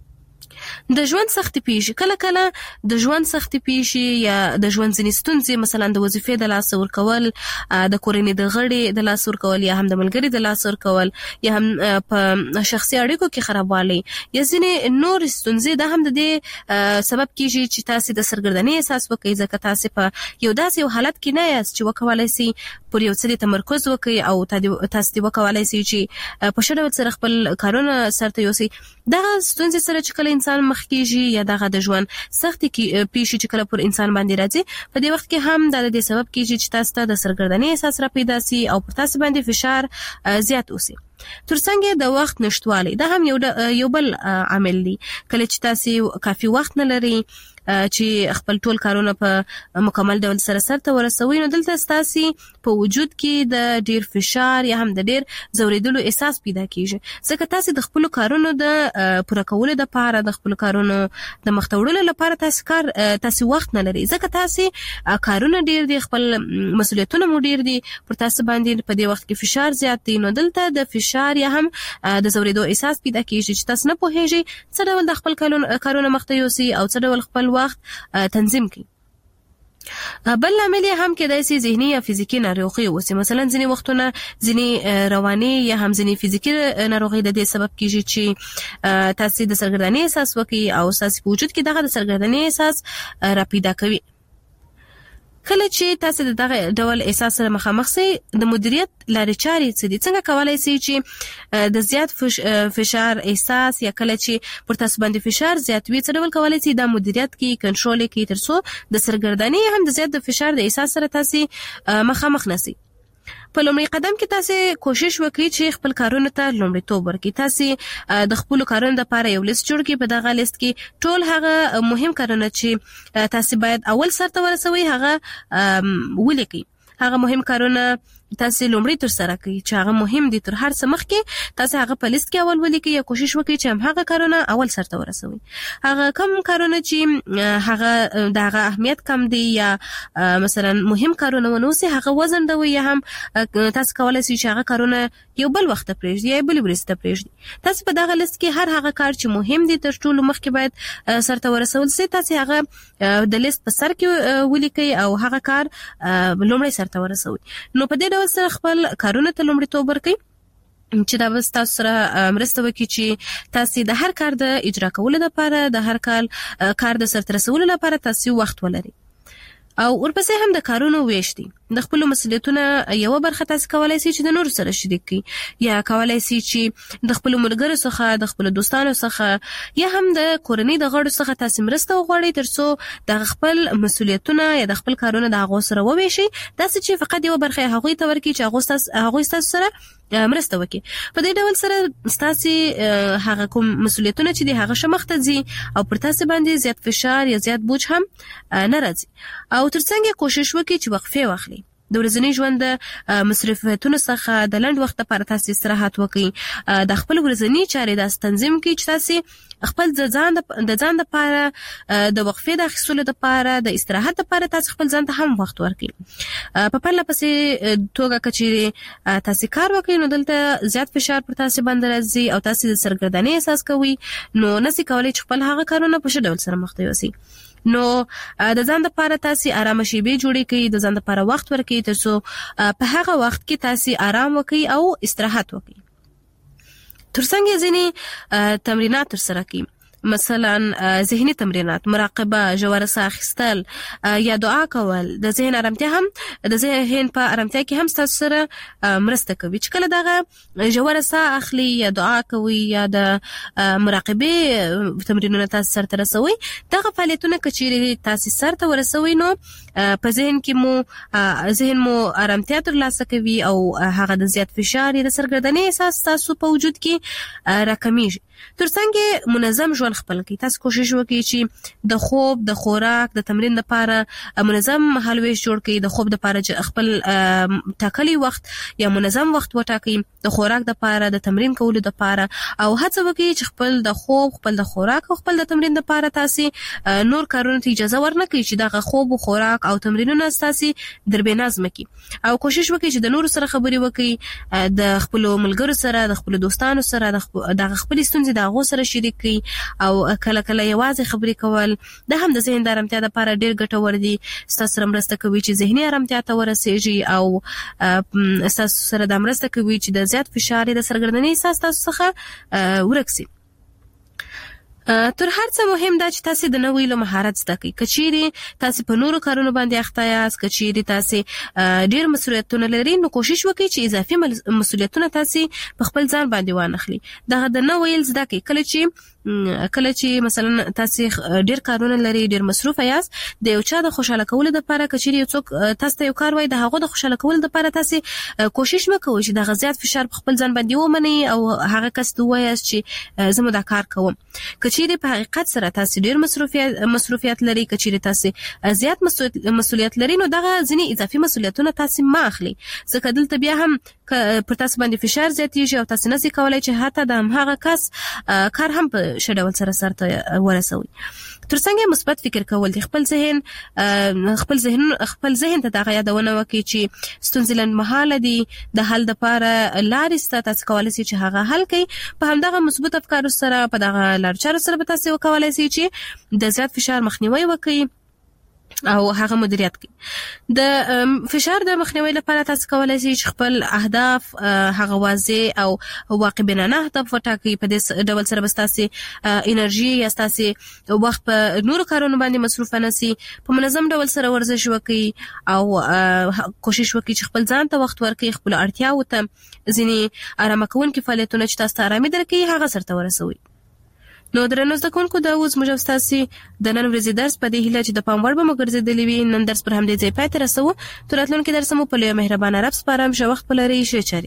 د ژوند سختي پیښې، کله کله د ژوند سختي پیښې یا د ژوند ځینې ستونزې، مثلا د وظیفې د لاسه ورکول، د کورنۍ د غړي د لاسه ورکول یا هم د ملګري د لاسه ورکول یا هم په شخصي اړیکو کې خرابوالی یا ځینې نور ستونزې، دا هم د دې سبب کیږي چې تاسو د سرګردانۍ احساس وکړئ، ځکه تاسو په یو داسې حالت کې نه یاست چې وکولای شئ پر یو څه تمرکز وکړئ او تاسو دې وکولای شئ چې په ښه ډول سره خپل کارونه سرته یوسئ. دغه ستونزې سره چې کله انسان مخ کېږي یا دغه د ژوند سختي پیښې چې کله پر انسان باندې راځي، په دې وخت کې هم دا د دې سبب کېږي چې تاسو ته د سرګردانۍ احساس را پیدا سي او پر تاسو باندې فشار زیات اوسي. ترڅنګ د وخت نشټوالی، دا هم یو بل عامل دی. کله چې تاسو کافي وخت نه لري چې خپل ټول کارونه په مکمل ډول سرته ورسوي، نو دلته تاسو په وجود کې د ډیر فشار یا هم د ډیر زوریدلو احساس پیدا کیږي، ځکه تاسو د خپل کارونو د پوره کولو لپاره، د خپل کارونو د مخ ته وړلو لپاره تاسو وخت نه لري، ځکه تاسو کارونه ډیر دي، خپل مسؤلیتونه مو ډیر دي، پر تاسو باندې په دې وخت کې فشار زیات دی. نو دلته د فشار یا هم د زوریدو احساس پیدا کیږي چې تاسو نه پوهیږئ څه ډول د خپل کارونه مخ ته یوسئ او څه ډول خپل وخت تنظیم کړئ. بل عامل هم کېدای شي ذهني یا فزیکی ناروغي اوسي. مثلا ځینې وختونه ځینې رواني یا هم ځینې فزیکی ناروغي د دې سبب کیږي چې تاسو د سرګردانۍ احساس وکړي او تاسو په وجود کې دغه د سرګردانۍ احساس را پیدا کوي. کله چې تاسو دغه ډول احساس سره مخامخ شئ، د مدیریت لارې چارې څه دي؟ څنګه کولای شئ چې د زیات فشار احساس یا کله چې پر تاسو باندې فشار زیات وي، څه ډول کولای شئ دا مدیریت کې کنټرول کې ترڅو د سرګردانۍ هم د زیات د فشار د احساس سره تاسو مخامخ نشئ؟ په لومړي قدم کې تاسو کوشش وکړئ چې خپل کارونه ته لومړیتوب ورکړئ. تاسو د خپل کارونو لپاره یو لیست جوړ کړئ. په دغه لیست کې ټول هغه مهم کارونه چې تاسو باید اول سرته ورسوي هغه ولیکئ. هغه مهم کارونه تاسو لومړی تر سره کړئ چې هغه مهم دي تر هر څه مخکې تاسو هغه په لیست کې اول ولیکئ یا کوشش وکړئ چې هغه کارونه اول سرته ورسوي. هغه کم کارونه چې هغه دغه اهمیت کم دي یا مثلا مهم کارونه ونوسي هغه وزن دوی یا هم تاسو کولای شئ چې هغه کارونه یو بل وخت پرېږدئ یا بل ورسته پرېږدئ. تاسو په دغه لیست کې هر هغه کار چې مهم دي تر ټولو مخکې باید سرته ورسول شي. تاسو هغه د لیست په سر کې ولیکئ او هغه کار لومړی سرته ورسوي. نو په دې ډول سره خپل کارونه ته لومړیتوب ورکړئ چې دا بس تاسو سره مرسته وکړي چې تاسو د هر کار د اجرا کولو لپاره د هر کار د سرته رسولو لپاره تاسو وخت ولرئ. او ورپسې هم د کارونو ویش دي. د خپل مسؤلیتونو یو برخه تاسو کولای شئ چې د نور سره شریک کړئ یا کولای شئ چې د خپل ملګرو څخه د خپل دوستانو څخه یا هم د کورنۍ د غړو څخه تاسو مرسته وغواړئ ترڅو د خپل مسؤلیتونو یا د خپل کارونو د هغه سره وویشئ. تاسو چې فقط یو برخه هغه ته ورکړئ چې هغه تاسو سره مرسته وکړي. په دې ډول سره تاسو هغه کوم مسؤلیتونه چې د هغه شمخته دي او پر تاسو باندې زیات فشار یا زیات بوج هم نه راځي. او ترڅنګ کوشش وکړئ چې وقفه واخلئ. د ورځني ژوند د مصرفاتونو څخه د لنډ وخت لپاره تاسو استراحت وکړئ. د خپل ورځني چارې د تنظیم کې چې تاسو خپل د ځان لپاره د وقفې د اخیستلو لپاره د استراحت لپاره تاسو خپل ځان ته هم وخت ورکړئ. په پرله پسې توګه کچېرې تاسو کار وکړئ نو دلته زیات فشار پر تاسو باندې راځي او تاسو د سرګردانۍ احساس کوئ. نو نسی کولای چې خپل هغه کارونه په ښه ډول سره مخته یوسئ. نو د ځان لپاره تاسو آرام شیبې جوړې کړئ. د ځان لپاره وخت ورکړئ ترڅو په هغه وخت کې تاسو آرام وکړئ او استراحت وکړئ. ترڅنګ ځینې تمرینات ترسره کړئ. مثلا ذهني تمرینات، مراقبه، ژوره ساه اخیستل یا دعا کول د ذهن آرامتیا هم د ذهن په آرامتیا کې هم تاسو سره مرسته کوي. چې کله دغه ژوره ساه اخلي یا دعا کوي یا د مراقبه تمرینونه تاسو سره رسوي، دغه فعالیتونه کچېرې تاسو سره ورسوي نو په ذهن مو آرامتیا ترلاسه کوي او هغه د زیات فشار یا د سرګردنۍ احساس تاسو په وجود کې راکمیږي. ترڅنګ منظم ژوند خپل کړئ. تاسو کوشش وکړئ چې د خوب، د خوراک، د تمرین لپاره منظم مهالویش جوړ کړئ. د خوب لپاره خپل ټاکلي وخت یا منظم وخت وټاکئ. د خوراک لپاره، د تمرین کولو لپاره او هڅه وکړئ چې خپل د خوب، خپل د خوراک او خپل د تمرین لپاره تاسو نور کارونه ته اجازه ورنکړئ چې دغه خوب او خوراک او تمرینونه تاسو دربې نظم کړئ. او کوشش وکړئ چې د نور سره خبرې وکړئ، د خپل ملګرو سره، د خپل دوستانو سره، د خپل ستونزې د هغو سره شریک کړئ. او کله کله یوازې خبرې کول د هم د ذهن د آرامتیا لپاره ډېر ګټور دي. ستاسو سره مرسته کوي چې ذهني آرامتیا ته ورسیږي او ستاسو سره د مرسته کوي چې د زیات فشار د سرګردنۍ احساس تاسو څخه ورک شي. تر هر څه مهم دا چې تاسو د نوې مهارت زده کړئ. کچېرې تاسو په نورو کارونو باندې اخته یاست، کچېرې تاسو ډېر مسؤلیتونه لرئ، نو کوشش وکړئ چې اضافي مسؤلیتونه تاسو په خپل ځان باندې وانخلئ. دغه د نوې زده کړئ. کله چې مثلا تاسو ډېر کارونه لرئ، ډېر مصروف یاست، د یو چا د خوشاله کولو لپاره کچېرې یو څوک تاسو ته یو کار وایي، د هغه د خوشاله کولو لپاره تاسو کوشش وکړئ چې دغه زیات فشار په خپل ځان باندې ومنئ او هغه کس ته ووایاست چې زه مو دا کار کوم. کچېرې په حقیقت سره تاسو ډېر مصروفیت لرئ، کچېرې تاسو زیات مسؤلیت لرئ، نو دغه ځینې اضافي مسؤلیتونه تاسو ما اخلي. ځکه دلته بیا هم پر تاسو باندې فشار زیاتېږي او تاسو نشئ کولای چې حتی د هماغه کس کار هم په ښه ډول سره ورسوي. ترڅنګ مثبت فکر کول دي. خپل ذهن ته دغه یادونه وکړي چې ستونزې لنډمهاله دي، د حل لپاره لارې شته، تاسو کولی شئ چې هغه حل کړئ. په همدغه مثبت افکارو سره، په دغه لارو چارو سره به تاسو کولی شئ چې د زیات فشار مخنیوي وکړئ او هغه مدیریت کړئ. د فشار د مخنیوي لپاره تاسو کولی شئ چې خپل اهداف هغه واضح او واقع بینانه اهداف وټاکئ. په دې ډول سره به تاسو انرژي یا تاسو وخت په نورو کارونو باندې مصروف نه شئ. په منظم ډول سره ورزش وکړئ او کوشش وکړئ چې خپل ځان ته وخت ورکړئ، خپل اړتیاوو ته ځینې آرامه کوونکي فعالیتونه چې تاسو ته آرامي درکوي هغه سرته ورسوئ. نو درنو زده کوونکو دا اوس موږ تاسو د نن ورځې درس په دې هیله چې د پام وړ به مګرځېدلی وي. نن درس پر همدې ځای پای ته رسوو. تر راتلونکي درس مو په لوی مهربان رب سپارم. ښه وخت ولرئ. ښه چاري.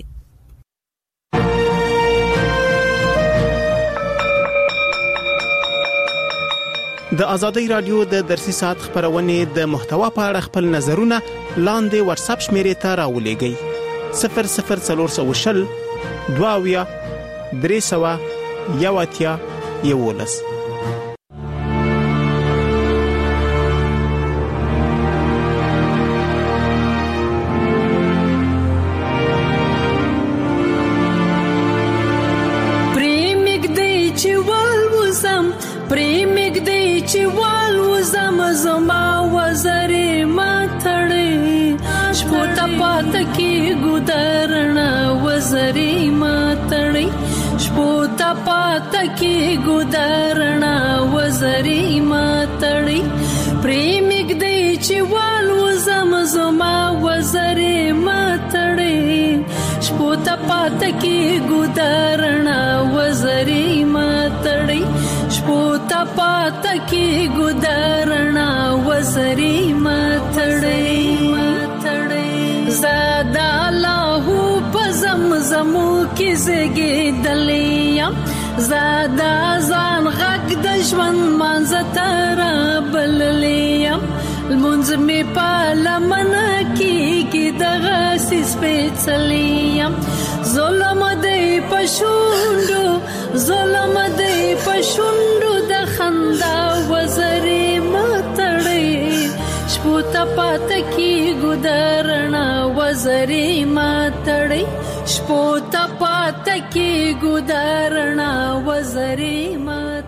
د ازادۍ رادیو د درسي ساعت خبرونه د محتوا په اړه خپل نظرونه لاندې واتس اپ شمیرې ته راولېږئ. 00420 22 300 11. پاتکی ګودرنا وزری ماتړی شپوتا پاتکی ګودرنا وزری ماتړی پریمګ دی چې والو زما وزری ماتړی شپوتا پاتکی ګودرنا وزری ماتړی شپوتا پاتکی ګودرنا وزری ماتړی زادا الله پزمزمو کې زګې دلیم زادا ځان غږ د ژوند منځ تر بللیم المنځ می پالمن کې دغه سپېڅلیم ظلم دی پښوندو د خندا وزري ماتړې شپوتا پاتکی ګودرنا وزری ماتړی شپوتا پاتکی ګودرنا وزری ما